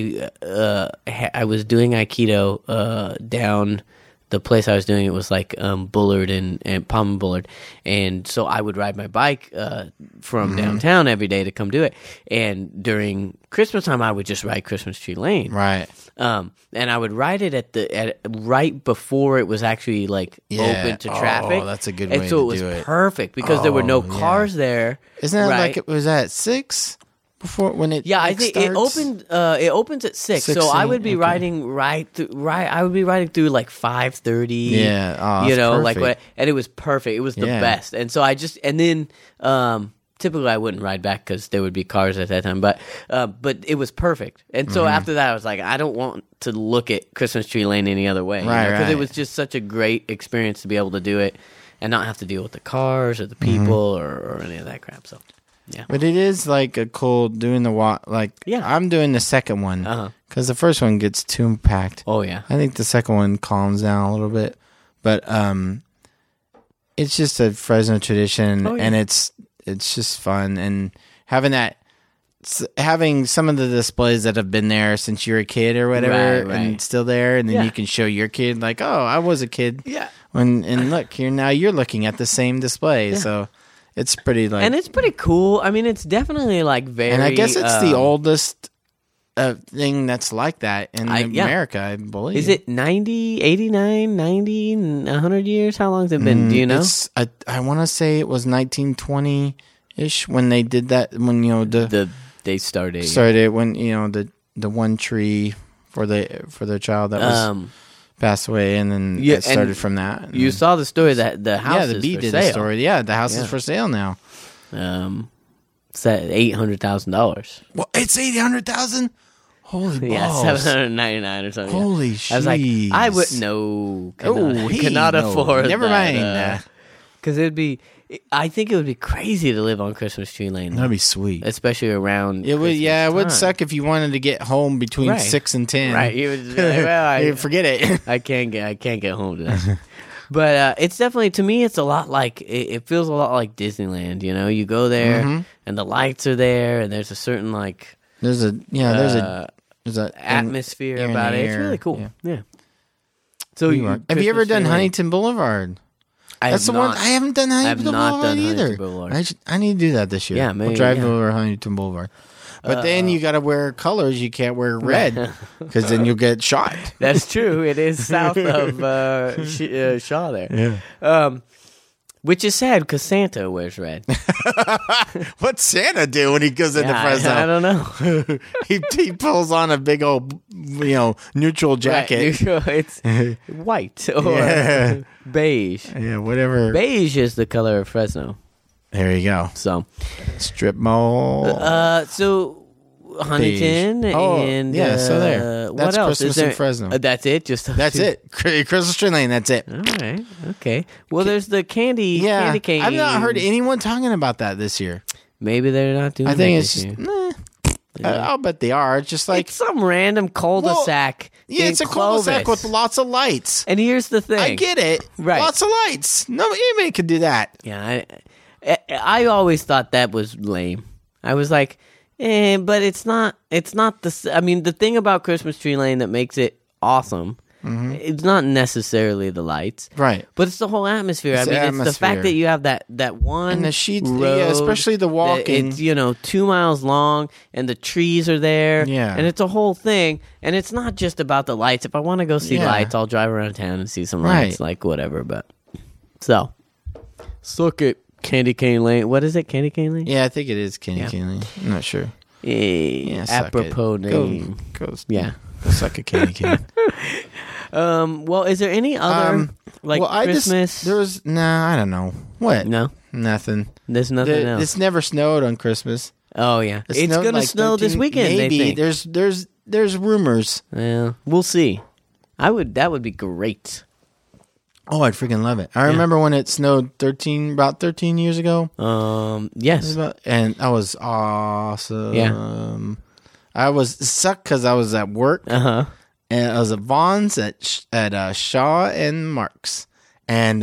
was doing Aikido down. The place I was doing it was like Bullard and Palm and Bullard, and so I would ride my bike from downtown every day to come do it. And during Christmas time, I would just ride Christmas Tree Lane, right? And I would ride it at right before it was actually like open to traffic. Oh, that's a good way to do it. And so it was perfect because there were no cars there. Isn't that like it was at 6? Before when it I think starts? it opened. It opens at 6, so I would be riding I would be riding through like 5:30. Yeah, perfect. Like what, and it was perfect. It was the best. And so typically I wouldn't ride back because there would be cars at that time. But it was perfect. And so after that, I was like, I don't want to look at Christmas Tree Lane any other way, because it was just such a great experience to be able to do it and not have to deal with the cars or the people or any of that crap. So. Yeah. But it is like a cool doing the walk. Like, I'm doing the second one because the first one gets too packed. Oh, yeah. I think the second one calms down a little bit. But it's just a Fresno tradition, and it's just fun. And having that having some of the displays that have been there since you were a kid or whatever, right. and still there, and then you can show your kid like, oh, I was a kid. Yeah. And look here now, you're looking at the same display, so it's pretty like, and it's pretty cool. I mean, it's definitely like very. And I guess it's the oldest thing that's like that in America, I believe. Is it 90, 89, 90, 100 years? How long has it been? Do you know? I want to say it was 1920-ish when they did that. When they started when the one tree for their child that was passed away, and then it started from that. You saw the story that the house the is Bee for did sale. the story. Yeah, the house is for sale now. It's at $800,000. Well, it's $800,000. Holy balls! Yeah, $799 or something. Holy shit! I was like, I would cannot afford. Never mind. Because it'd be. I think it would be crazy to live on Christmas Tree Lane. That'd be sweet, especially around. It would. It would suck if you wanted to get home between 6 and 10. Right. You would. Well, forget it. I can't get home to that. But it's definitely, to me, it's a lot like, it feels a lot like Disneyland. You know, you go there and the lights are there, and there's a certain like. There's an atmosphere about it. It's really cool. Yeah. So have you ever done Huntington Boulevard? That's the one I haven't done. Huntington Boulevard either. I need to do that this year. Yeah, maybe, we'll drive over Huntington Boulevard. But then you got to wear colors. You can't wear red because then you'll get shot. That's true. It is south of Shaw there. Yeah. Which is sad because Santa wears red. What's Santa do when he goes into Fresno? I don't know. he pulls on a big old, neutral jacket. Right, it's white or beige. Yeah, whatever. Beige is the color of Fresno. There you go. So, strip mall. So Huntington and so there. What that's else? Christmas in Fresno. That's it. That's it. Christmas Tree Lane. That's it. All right. Okay. Well, there's the candy cane. I've not heard anyone talking about that this year. Maybe they're not doing. I think it's just. I'll bet they are. It's just like it's some random cul-de-sac. Yeah, it's a cul-de-sac with lots of lights. And here's the thing. I get it. Right. Lots of lights. No, anybody could do that. Yeah. I always thought that was lame. I was like, but it's not the. I mean, the thing about Christmas Tree Lane that makes it awesome, it's not necessarily the lights, right? But it's the whole atmosphere. It's the fact that you have that one and the sheets, especially the walking. It's 2 miles long, and the trees are there, and it's a whole thing. And it's not just about the lights. If I want to go see lights, I'll drive around town and see some lights, like whatever. But suck it. Candy Cane Lane. What is it? Candy Cane Lane? Yeah, I think it is Candy Cane Lane. I'm not sure. Apropos name. Go suck a candy cane. Well, is there any other Christmas? I don't know. What? No, nothing. There's nothing else. It's never snowed on Christmas. Oh yeah, it's gonna snow this weekend. Maybe they think. there's rumors. Yeah, we'll see. That would be great. Oh, I'd freaking love it. I remember when it snowed about 13 years ago. Yes. And that was awesome. Yeah. I was sucked because I was at work. Uh-huh. And I was at Vaughn's at Shaw and Mark's. And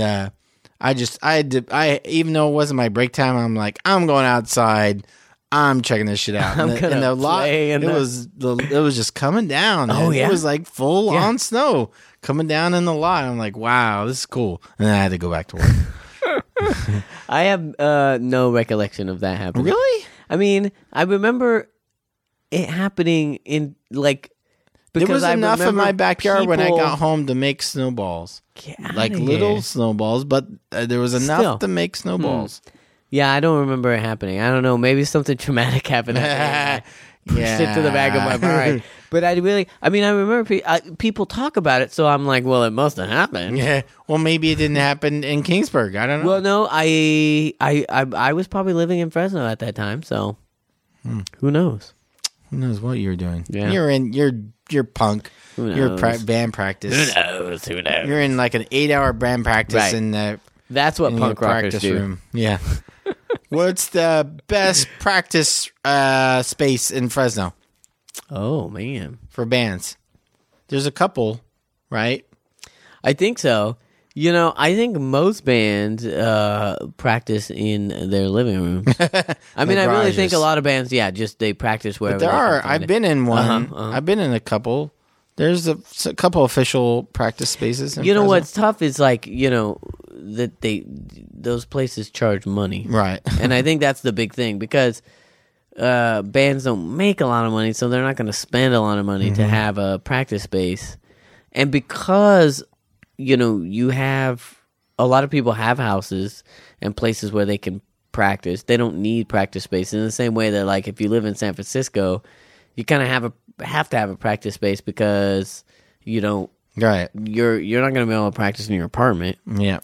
I even though it wasn't my break time, I'm like, I'm going outside. I'm checking this shit out. And the lot, it was just coming down. Oh, yeah. It was like full on snow coming down in the lot. I'm like, wow, this is cool. And then I had to go back to work. I have no recollection of that happening. Really? I mean, I remember it happening in like. There was enough in my backyard when I got home to make snowballs. Like little snowballs, but there was enough to make snowballs. Yeah, I don't remember it happening. I don't know. Maybe something traumatic happened. Pushed it to the back of my mind. But I remember people talk about it, so I'm like, well, it must have happened. Yeah. Well, maybe it didn't happen in Kingsburg. I don't know. Well, no, I was probably living in Fresno at that time, so who knows? Who knows what you're doing? Yeah. You're punk. Who knows? You're band practice. Who knows? You're in like an 8-hour band practice in the. That's what punk rockers do. Room. Yeah. What's the best practice space in Fresno? Oh, man. For bands. There's a couple, right? I think so. You know, I think most bands practice in their living room. I mean, I really think a lot of bands, just they practice wherever. But there are. I've been in one. I've been in a couple. There's a couple official practice spaces. You know what's tough is like, you know, that those places charge money, right? And I think that's the big thing because bands don't make a lot of money, so they're not going to spend a lot of money to have a practice space, and because. You know, you have a lot of people have houses and places where they can practice. They don't need practice space in the same way that, like, if you live in San Francisco, you kind of have to have a practice space because you don't. Right. You're not going to be able to practice in your apartment. Yeah.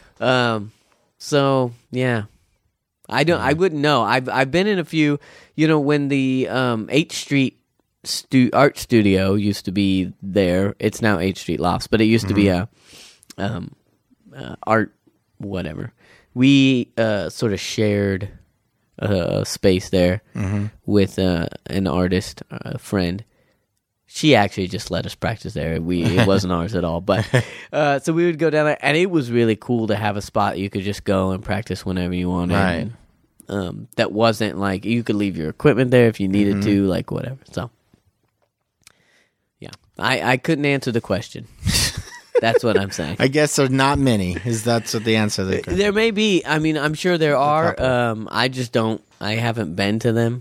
So yeah, I wouldn't know. I've been in a few. You know, when the 8th Street. Art studio used to be there. It's now 8th Street Lofts, but it used to be a art whatever. We sort of shared a space there with an artist, a friend. She actually just let us practice there. It wasn't ours at all, but so we would go down there, and it was really cool to have a spot you could just go and practice whenever you wanted. Right. That wasn't like you could leave your equipment there if you needed to, like whatever. So. I couldn't answer the question. That's what I'm saying. I guess there's not many. That's what the answer is. There may be. I mean, I'm sure there are. I just don't. I haven't been to them.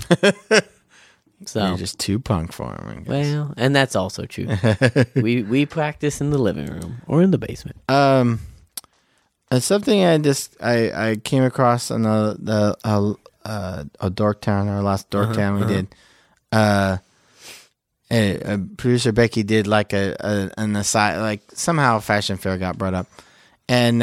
So you're just too punk for them. I guess. Well, and that's also true. we practice in the living room or in the basement. Something I came across on a Dorktown, our last Dorktown we did. Producer Becky did like an aside, like somehow Fashion Fair got brought up, and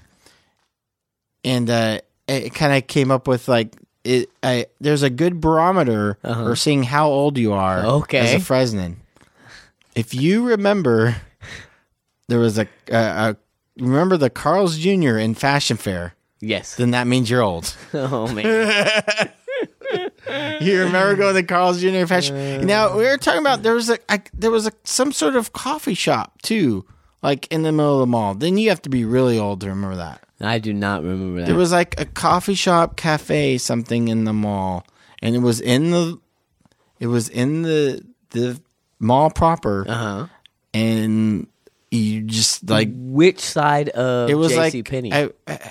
it kind of came up with like there's a good barometer for seeing how old you are as a Fresnan. If you remember, there was remember the Carl's Jr. in Fashion Fair. Yes, then that means you're old. Oh man. You remember going to Carl's Jr. Fashion? Now we were talking about there was some sort of coffee shop too, like in the middle of the mall. Then you have to be really old to remember that. I do not remember that. There was like a coffee shop, cafe, something in the mall, and it was in the mall proper. And you just like which side of it was JCPenney?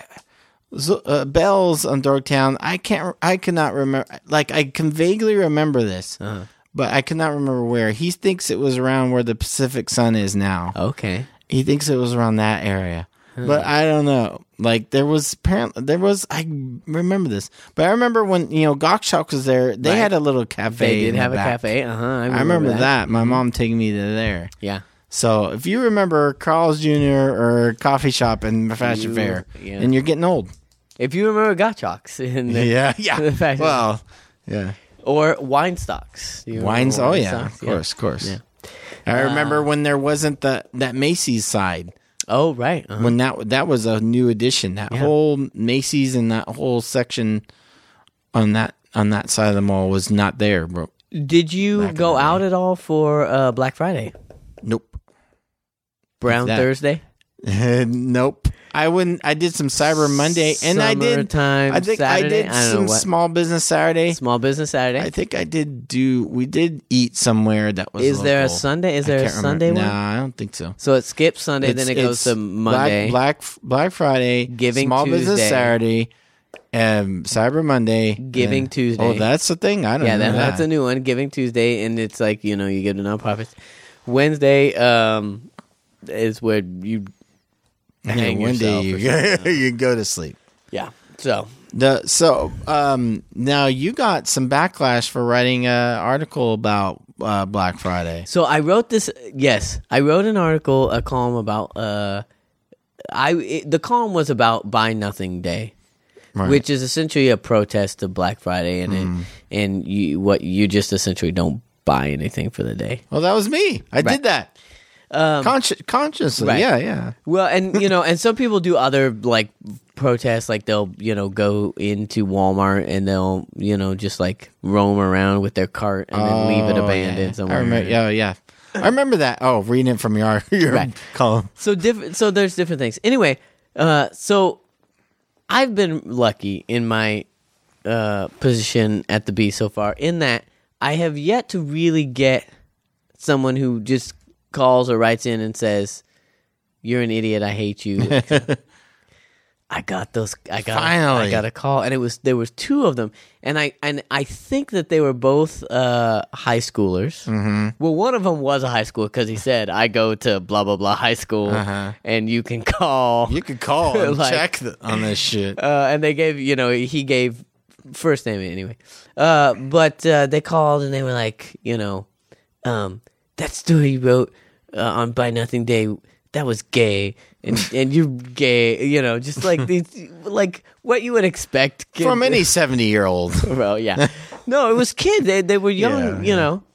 Bell's on Dorktown. I cannot remember. Like I can vaguely remember this, but I cannot remember where. He thinks it was around where the Pacific Sun is now. Okay, he thinks it was around that area, but I don't know. Like I remember this, but I remember when Gokshock was there. They had a little cafe. They did have a cafe. I remember that. My mom taking me to there. Yeah. So if you remember Carl's Jr. or coffee shop in Fashion Fair, and you're getting old. If you remember Gottschalks in the fashion. Well, yeah. Or Weinstocks. Of course. Yeah. I remember when there wasn't that Macy's side. Oh, right. When that was a new addition. That whole Macy's and that whole section on that side of the mall was not there, bro. Did you go out at all for Black Friday? Nope. Brown Thursday? Nope. I wouldn't. I did some Cyber Monday, and I did Saturday? I did some Small Business Saturday. Small Business Saturday. I think I did we did eat somewhere that was. Is there a Sunday? Is there a Sunday one? No, I don't think so. So it skips Sunday, then it goes to Monday. Black Friday, Giving Small Tuesday. Business Saturday, Cyber Monday, Giving Tuesday. Oh, that's the thing. I don't know. Yeah, that's a new one. Giving Tuesday, and it's like you give to nonprofits. Wednesday is where you. One day you go to sleep. Yeah. So now you got some backlash for writing an article about Black Friday. So I wrote this. Yes, I wrote an article, a column about. The column was about Buy Nothing Day, right. Which is essentially a protest to Black Friday, and you just essentially don't buy anything for the day. Well, that was me. I did that. Consciously, right. Yeah. Well, and and some people do other like protests, like they'll go into Walmart and they'll just like roam around with their cart and then leave it abandoned somewhere. I remember, yeah. I remember that. Oh, reading it from your Right. column. So there's different things. Anyway, so I've been lucky in my position at the Bee so far, in that I have yet to really get someone who just calls or writes in and says, "You're an idiot. I hate you." I got those. Finally. I got a call, and there was two of them, and I think that they were both high schoolers. Mm-hmm. Well, one of them was a high schooler because he said, "I go to blah blah blah high school, and you can call." You could call and Like, check on this shit. And they gave, he gave first name anyway. But they called and they were like, that story you wrote on Buy Nothing Day, that was gay, and you're gay, just like these, like what you would expect From any 70-year-old. Well, yeah, no, it was kids. They were young,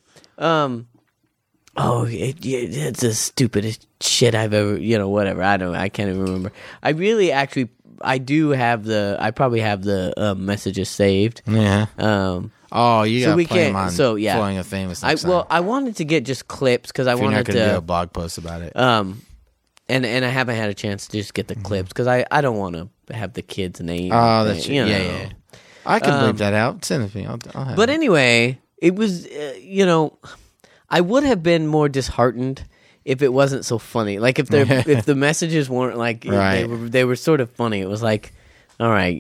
it's the stupidest shit I've ever, whatever. I can't even remember. I really actually. I probably have the messages saved. Yeah. You got to play them on Flowing of Famous next time. I wanted to get just clips because I wanted you're not to do a blog post about it. And I haven't had a chance to just get the clips because I don't want to have the kids' name. Oh, that's yeah. I can bleep that out. Send it to me. I'll have but it. Anyway, it was I would have been more disheartened if it wasn't so funny. Like if the messages weren't like right. they were sort of funny. It was like, all right,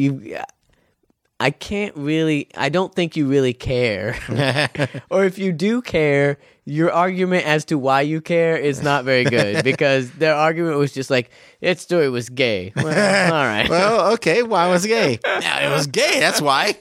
I don't think you really care. Or if you do care, your argument as to why you care is not very good because their argument was just like, its story was gay. Well, all right. Well, okay, why was it gay? Yeah, it was gay, that's why.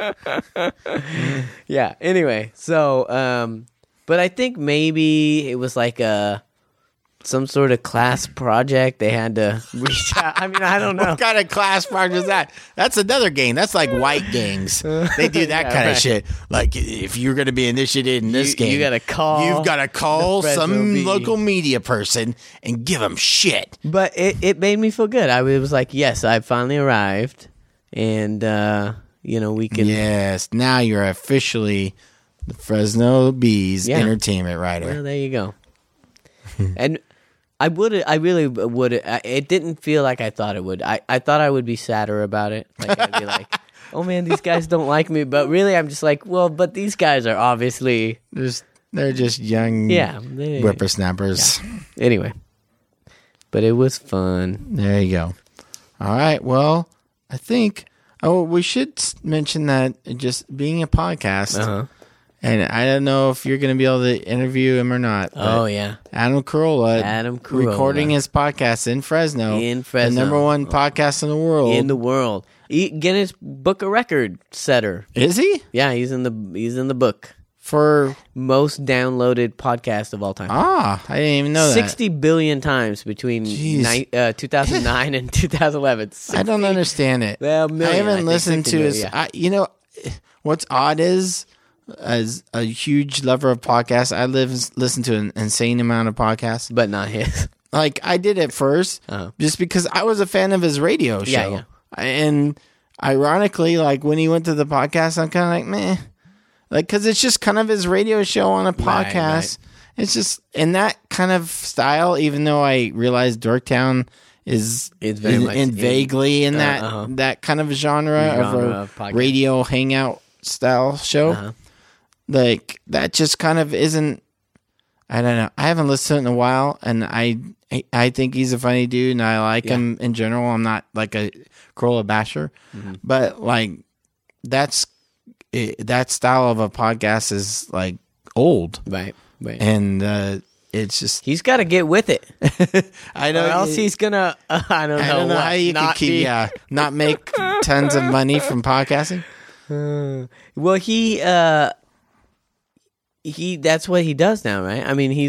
Yeah, anyway, so but I think maybe it was like some sort of class project. They had to reach out. I mean, I don't know. What kind of class project is that? That's another gang. That's like white gangs. They do that kind of shit. Like, if you're going to be initiated in this gang, you gotta call. You've got to call some local media person and give them shit. But it made me feel good. I was like, yes, I finally arrived, and we can. Yes, now you're officially the Fresno Bees entertainment writer. Well, there you go. And I really would. It didn't feel like I thought it would. I thought I would be sadder about it. Like I'd be like, oh man, these guys don't like me. But really, I'm just like, well, but these guys are obviously they're just young whippersnappers. Yeah. Anyway, but it was fun. There you go. All right. Well, I think we should mention that just being a podcast. And I don't know if you're going to be able to interview him or not. Oh, yeah. Adam Carolla. Recording his podcast in Fresno. The number one podcast in the world. Guinness Book of Record setter. Is he? Yeah, he's in the book. For most downloaded podcast of all time. I didn't even know that. 60 billion times between 2009 and 2011. 60. I don't understand it. Well, I haven't listened to his... what's odd is... As a huge lover of podcasts, I listen to an insane amount of podcasts, but not his. Like I did at first, just because I was a fan of his radio show. Yeah. And ironically, like when he went to the podcast, I'm kind of like, meh, like because it's just kind of his radio show on a podcast. Right. It's just in that kind of style. Even though I realize Dorktown is very much vaguely in that kind of genre of a radio hangout style show. Like that just kind of isn't. I don't know. I haven't listened to it in a while, and I think he's a funny dude, and I like him in general. I'm not like a Carolla basher, but like that style of a podcast is like old, right? And it's just he's got to get with it. I know, or else he's gonna. I don't know how you can keep not make tons of money from podcasting. Well, he that's what he does now, right? I mean, if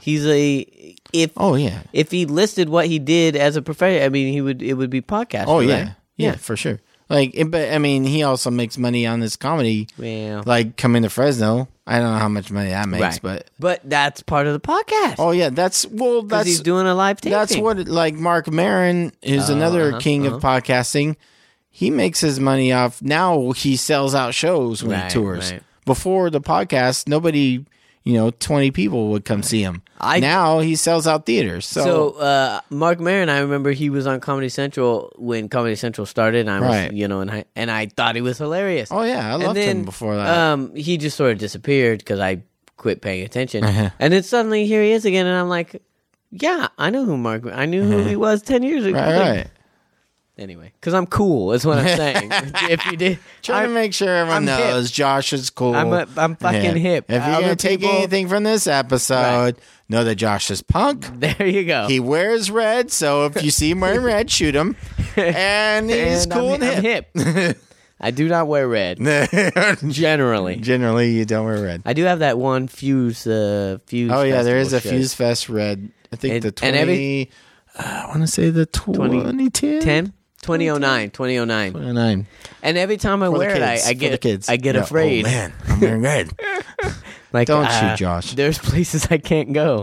he listed what he did as a profession, I mean, it would be podcasting. Oh right? Yeah, for sure. Like, but I mean, he also makes money on this comedy. Yeah. Like coming to Fresno, I don't know how much money that makes, but that's part of the podcast. Oh yeah, that's he's doing a live taping. That's what like Mark Maron is another king of podcasting. He makes his money off. Now he sells out shows when he tours. Right. Before the podcast, nobody, 20 people would come see him. Now he sells out theaters. So Mark Maron, I remember he was on Comedy Central when Comedy Central started, and I was, and I thought he was hilarious. Oh yeah, I loved him before that. He just sort of disappeared because I quit paying attention, and then suddenly here he is again, and I'm like, yeah, I knew who he was 10 years ago. Right. Anyway, because I'm cool, is what I'm saying. If you did, trying to make sure everyone knows hip. Josh is cool. I'm fucking hip. If you're gonna take anything from this episode, know that Josh is punk. There you go. He wears red, so if you see him wearing red, shoot him. And he's cool and hip. I do not wear red. Generally, you don't wear red. I do have that one Fuse. Oh yeah, there is a Fuse Fest red. I think the 20. I want to say the 2010. 2009. 2009. And every time I wear it, I get afraid. Oh man, I'm wearing red. Like, don't shoot, Josh. There's places I can't go.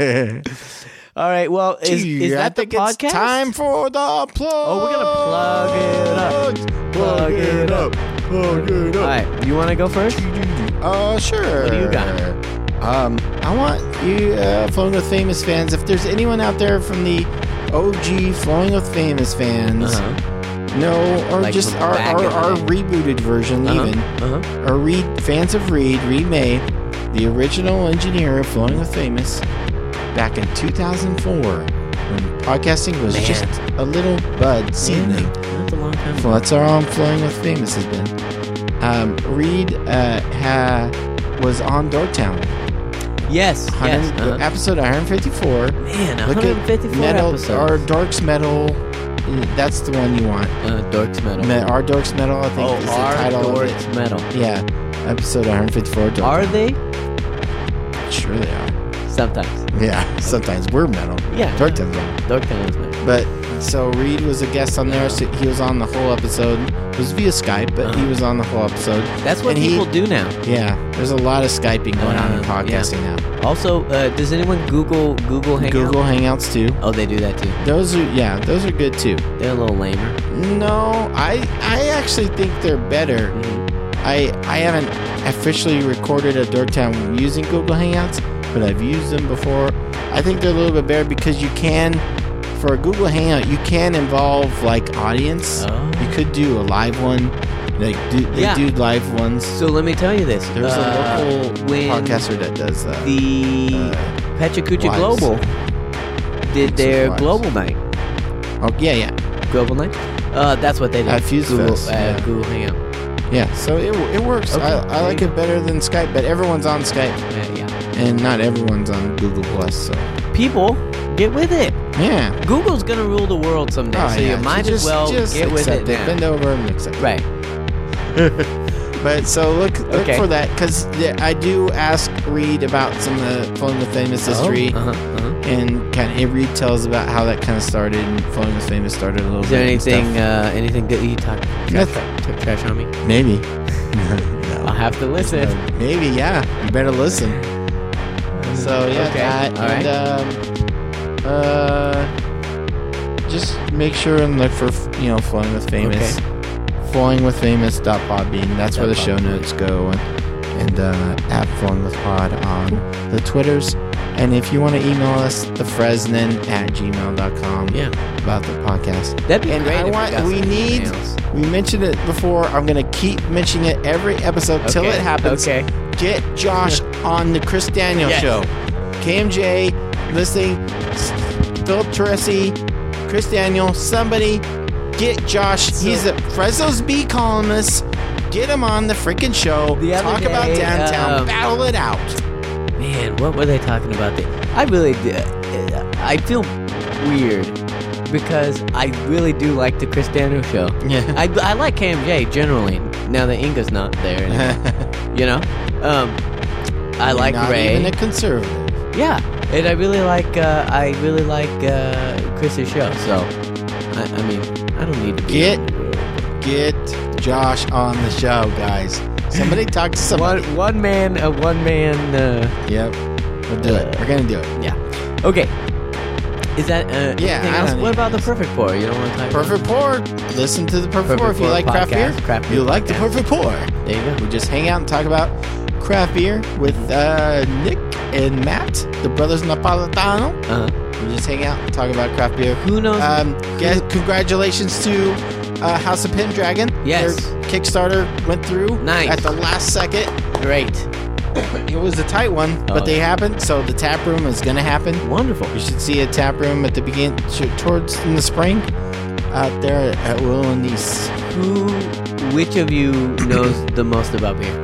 All right. Well, is that the podcast? It's time for the plug. Oh, we're gonna plug it up. All right. You want to go first? Sure. What do you got? I want you, Flowing with Famous fans. If there's anyone out there from the OG Flowing with Famous fans, or like just our rebooted version, or fans of Reed made the original engineer of Flowing with Famous back in 2004 when podcasting was just a little bud seedling. That's a long time. So that's how Flowing with Famous has been. Reed was on Dorktown. Yes. Episode 154. Man, 154 episodes. Our Dorks Metal. That's the one you want. Dorks Metal. Our Dorks Metal, I think, is the title Dorks of it. Metal. Yeah. Episode 154. Dorks. Are they? Sure they are. Sometimes. Yeah, sometimes we're metal. Yeah. Dorktown's metal. Dorktown is metal. But, so Reed was a guest on there. So he was on the whole episode. It was via Skype, but he was on the whole episode. That's what people do now. Yeah. There's a lot of Skyping going on in podcasting now. Also, does anyone Google Hangouts? Google Hangouts too. Oh, they do that too. Those are good too. They're a little lamer. No, I actually think they're better. I haven't officially recorded a Dorktown using Google Hangouts, but I've used them before. I think they're a little bit better because you can, for a Google Hangout, you can involve like audience. You could do a live one. They do live ones. So let me tell you this. There's a local podcaster that does that. The Pechacucha Global did their Global Night. Oh, yeah. Global Night? That's what they did. At Fuse Fest. Google Hangout. Yeah, so it works. Okay. I like it better than Skype, but everyone's on Skype. Yeah. And not everyone's on Google Plus. So people, get with it. Yeah. Google's going to rule the world someday, so you might as well get with it now. Bend over and accept it. Right. But so look for that, because I do ask Reed about some of the Flowing with Famous history, and kind of Reed tells about how that kind of started, and Flowing with Famous started a little bit. Is there anything that you talk trash on me? Maybe. No. I'll have to listen. Maybe, yeah. You better listen. So yeah, that. And just make sure and look for Flowing with Famous. Okay. Flowingwithfamous.podbean. That's where the show notes go, and at Flowing with Pod on the Twitters. And if you want to email us, thefresnen@gmail.com. Yeah. About the podcast. That'd be great. We mentioned it before. I'm going to keep mentioning it every episode till it happens. Okay. Get Josh on the Chris Daniels show. KMJ, listening, Phil Teresi, Chris Daniel, somebody. Get Josh. He's a Fresno's Bee columnist. Get him on the freaking show. Talk about downtown. Battle it out. Man, what were they talking about? I really did. I feel weird because I really do like the Chris Daniel show. Yeah. I like KMJ generally. Now that Inga's not there anymore. I like not Ray. Even a conservative. Yeah, and I really like Chris's show. So I mean, I don't need to be get Josh on the show, guys. Somebody talk to somebody. One man. Yep, we'll do it. We're gonna do it. Yeah. Okay. Is that anything else? What about the Perfect Pour? You don't want to talk Perfect Pour? Listen to the Perfect Pour if you like craft beer. You like the Perfect Pour. There you go. We just hang out and talk about Craft Beer with Nick and Matt, the brothers Napolitano. We just hang out and talk about craft beer. Who knows? Congratulations to House of Pendragon. Yes. Their Kickstarter went through at the last second. Great. It was a tight one, but they happened. So the tap room is going to happen. Wonderful. You should see a tap room at the beginning, towards in the spring, out there at Will and Nice. Which of you knows the most about beer?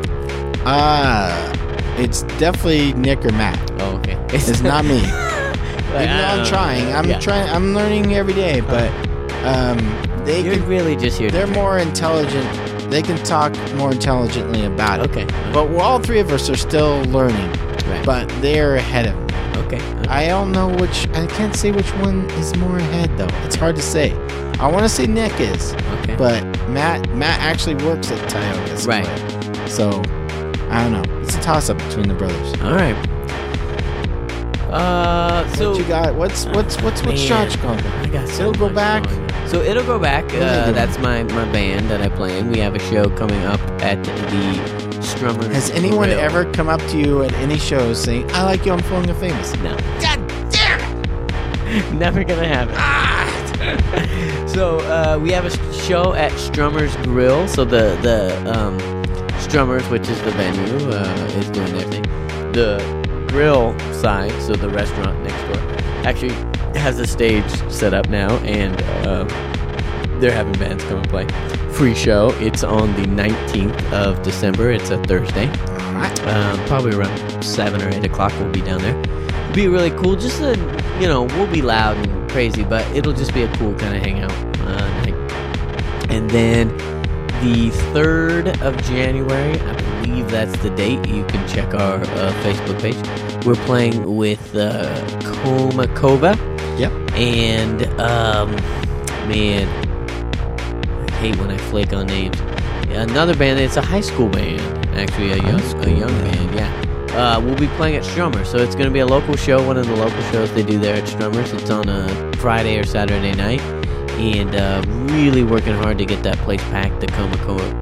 It's definitely Nick or Matt. Oh, okay. It's not me. Even though I'm trying. I'm learning every day, but You're really just here. They're more intelligent. They can talk more intelligently about it. Okay. But all three of us are still learning. Right. But they're ahead of me. Okay. I don't know I can't say which one is more ahead, though. It's hard to say. I want to say Nick is. Okay. But Matt actually works at Tioga. Right. So, I don't know. It's a toss-up between the brothers. All right. So what you got? What's Josh going? I got so It'll Go Back. So It'll Go Back. That's my band that I play in. We have a show coming up at the Strummers. Has anyone ever come up to you at any shows saying, "I like you, I'm Flowing and Famous"? No. God damn it! Never gonna happen. So we have a show at Strummers Grill. So the Strummers, which is the venue, is doing their thing. The grill side, so the restaurant next door, actually has a stage set up now, and they're having bands come and play. Free show. It's on the 19th of December. It's a Thursday. Probably around 7 or 8 o'clock we'll be down there. It'll be really cool. Just we'll be loud and crazy, but it'll just be a cool kind of hangout night. And then the 3rd of January, I believe that's the date. You can check our Facebook page. We're playing with Coma Cova. Yep. And man, I hate when I flake on names. Another band. It's a high school band, actually, a young band. Yeah. We'll be playing at Strummers, so it's going to be a local show. One of the local shows they do there at Strummers. It's on a Friday or Saturday night, and really working hard to get that place packed. The Coma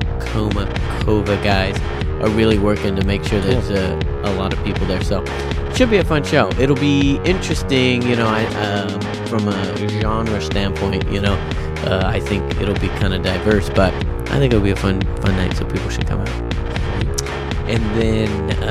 Cova guys are really working to make sure there's a lot of people there. So it should be a fun show. It'll be interesting, from a genre standpoint. I think it'll be kind of diverse, but I think it'll be a fun night. So people should come out. And then,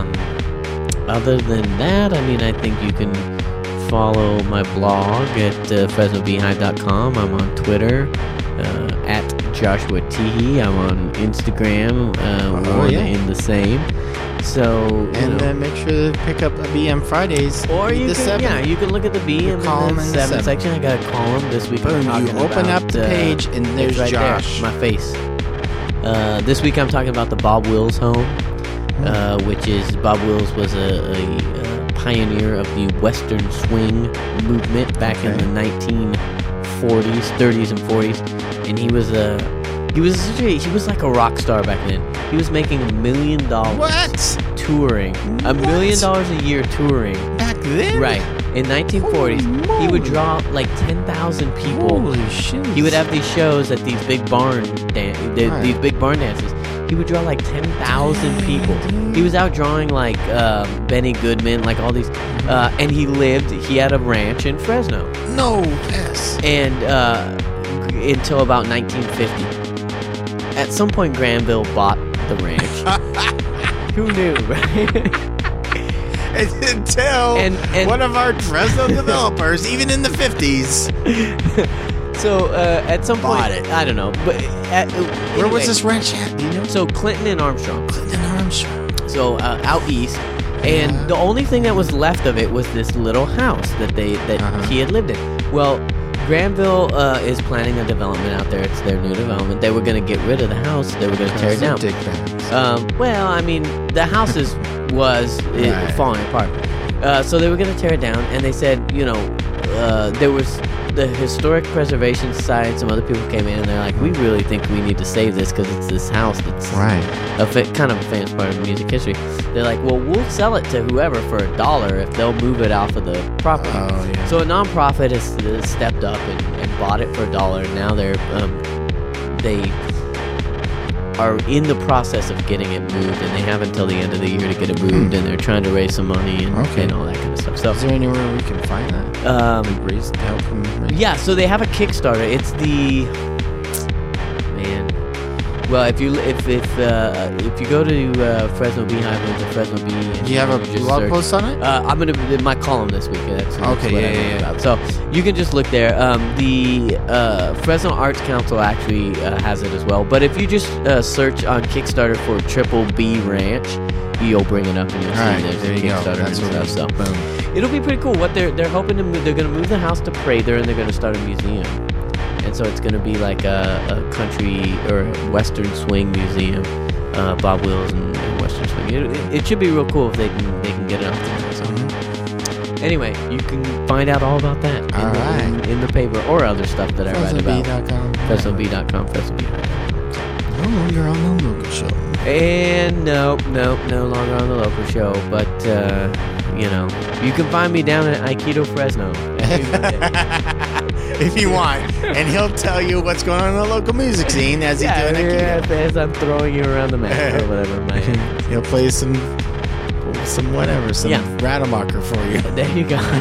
other than that, I think you can follow my blog at FresnoBeehive.com. I'm on Twitter at Joshua Teehee. I'm on Instagram, in the same. So, then make sure to pick up a BM Fridays. Or you can look at the BM in the 7 section. I got a column this week. Boom, you open up the page and there's right Josh. There, my face. This week I'm talking about the Bob Wills home, which is Bob Wills was a pioneer of the Western swing movement back in the 1940s, 30s, and 40s, and he was like a rock star back then. He was making $1 million. What? Touring. $1 million a year touring. Back then? Right. In 1940s, he would draw like 10,000 people. Holy shit. He would have these shows at these big barn these big barn dances. He would draw like 10,000 people. He was out drawing like Benny Goodman, like all these, and he had a ranch in Fresno. No, yes. And until about 1950. At some point, Granville bought the ranch. Who knew, right? Until one of our Fresno developers, even in the 50s. So at some point, I don't know, but where was this ranch at? Do you know? So Clinton and Armstrong. So out east, and the only thing that was left of it was this little house that he had lived in. Well, Granville is planning a development out there. It's their new development. They were going to get rid of the house. They were going to tear it down. The house was falling apart. So they were going to tear it down, and they said, there was the Historic Preservation Society and some other people came in, and they're like, we really think we need to save this because it's this house that's kind of a famous part of music history. They're like, well, we'll sell it to whoever for $1 if they'll move it off of the property. So a nonprofit has stepped up and bought it for $1. Now are in the process of getting it moved, and they have until the end of the year to get it moved, and they're trying to raise some money and all that kind of stuff. So, is there anywhere we can find that? Help them raise? Yeah, so they have a Kickstarter. It's the Well, if you go to Fresno Beehive or the Fresno Bee, do you have a blog post on it? I'm gonna my column this week. That's okay. Yeah. So you can just look there. The Fresno Arts Council actually has it as well. But if you just search on Kickstarter for Triple B Ranch, you'll bring it up and you'll see there's a Kickstarter and stuff. So boom. It'll be pretty cool. What they're hoping to move, they're gonna move the house to Prather, and they're gonna start a museum. And so it's going to be like a country or Western swing museum, Bob Wills and Western swing. It should be real cool if they can get it off there. So. Anyway, you can find out all about that in the paper or other stuff that I write about. FresnoB.com, FresnoB.com. No longer on the local show. And no longer on the local show, but you can find me down at Aikido Fresno. If you want, and he'll tell you what's going on in the local music scene as he's doing Aikido. As I'm throwing you around the mat or whatever. He'll play some Rademacher for you. There you go.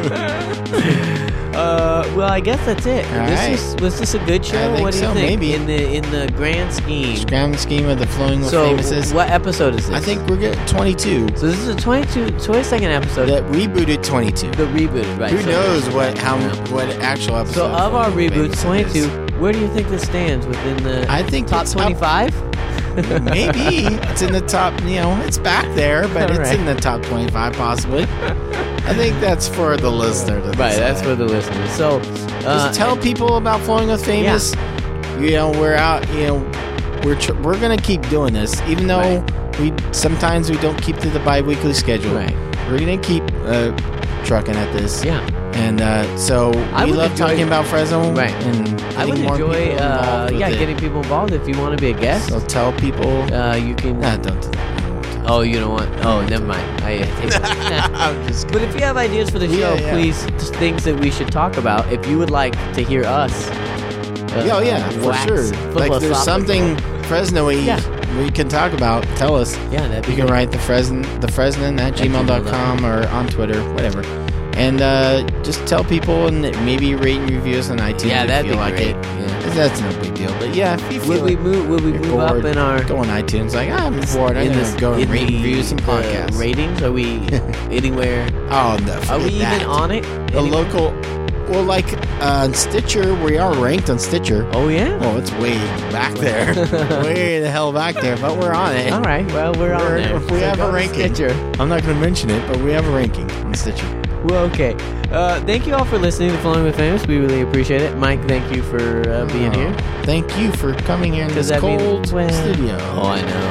Well, I guess that's it. Was this a good show? What do you think? Maybe. In the grand scheme. Grand scheme of the Flowing with Famouses. So, what episode is this? I think we're getting 22. So this is a 22nd episode. That rebooted 22. The rebooted, right. Who knows what actual episode. So of our reboots, 22, where do you think this stands within the top 25? Maybe. It's in the top, it's back there, but it's in the top 25 possibly. I think that's for the listener to decide. Right, that's for the listener. So, just tell people about Flowing with Famous. Yeah. We're out, we're going to keep doing this, even though sometimes we don't keep to the bi-weekly schedule. Right. We're going to keep trucking at this. Yeah. And so we love talking about Fresno. Right. And I would enjoy getting people involved. If you want to be a guest. So tell people. You can. Don't do that. Oh, you know what? Oh, never mind. I'm just kidding. But if you have ideas for the show, please, just things that we should talk about. If you would like to hear us. For sure. Like if there's something Fresno-y we can talk about, tell us. Yeah, that'd be You can write the Fresnan at gmail.com or on Twitter, whatever. And just tell people and maybe rate and review us on iTunes. Yeah, that'd be like great. That's no big deal. But yeah, if you feel Will we move bored, up in our... Go on iTunes I'm bored. I'm going to go and rate and review some podcasts. Ratings? Are we anywhere? Oh, no. Are we even on it? The local... Well, like on Stitcher, we are ranked on Stitcher. Oh, yeah? Oh, it's way back there. Way the hell back there, but we're on it. All right, well, we're on there. We have a ranking. Stitcher. I'm not going to mention it, but we have a ranking on Stitcher. Well, okay. Thank you all for listening to Flowing with Famous. We really appreciate it. Mike, thank you for being here. Thank you for coming here in this cold studio. Oh, I know.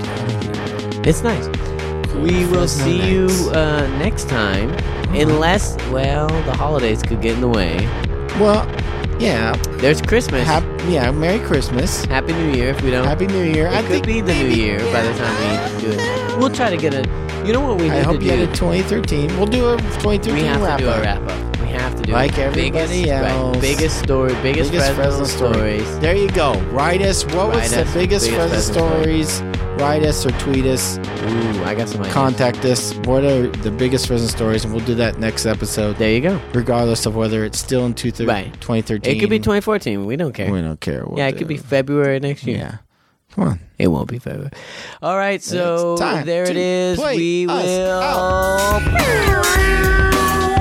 It's nice. We will see you next time. Unless, the holidays could get in the way. Well, yeah. There's Christmas. Merry Christmas. Happy New Year if we don't. Happy New Year. It could be the New Year by the time we do it. We'll try to get a... You know what we need to do? I hope you get a 2013. We'll do a 2013 wrap-up. We have to do a wrap-up. We have to do like everybody else. Right. Biggest Fresno stories. There you go. Write us. What was the biggest Fresno stories? Write us or tweet us. Ooh, I got some ideas. Contact us. What are the biggest Fresno stories? And we'll do that next episode. There you go. Regardless of whether it's still in 2013. It could be 2014. We don't care. We don't care. It could be February next year. Yeah. Come on. It won't be February. All right, so there it is. We will...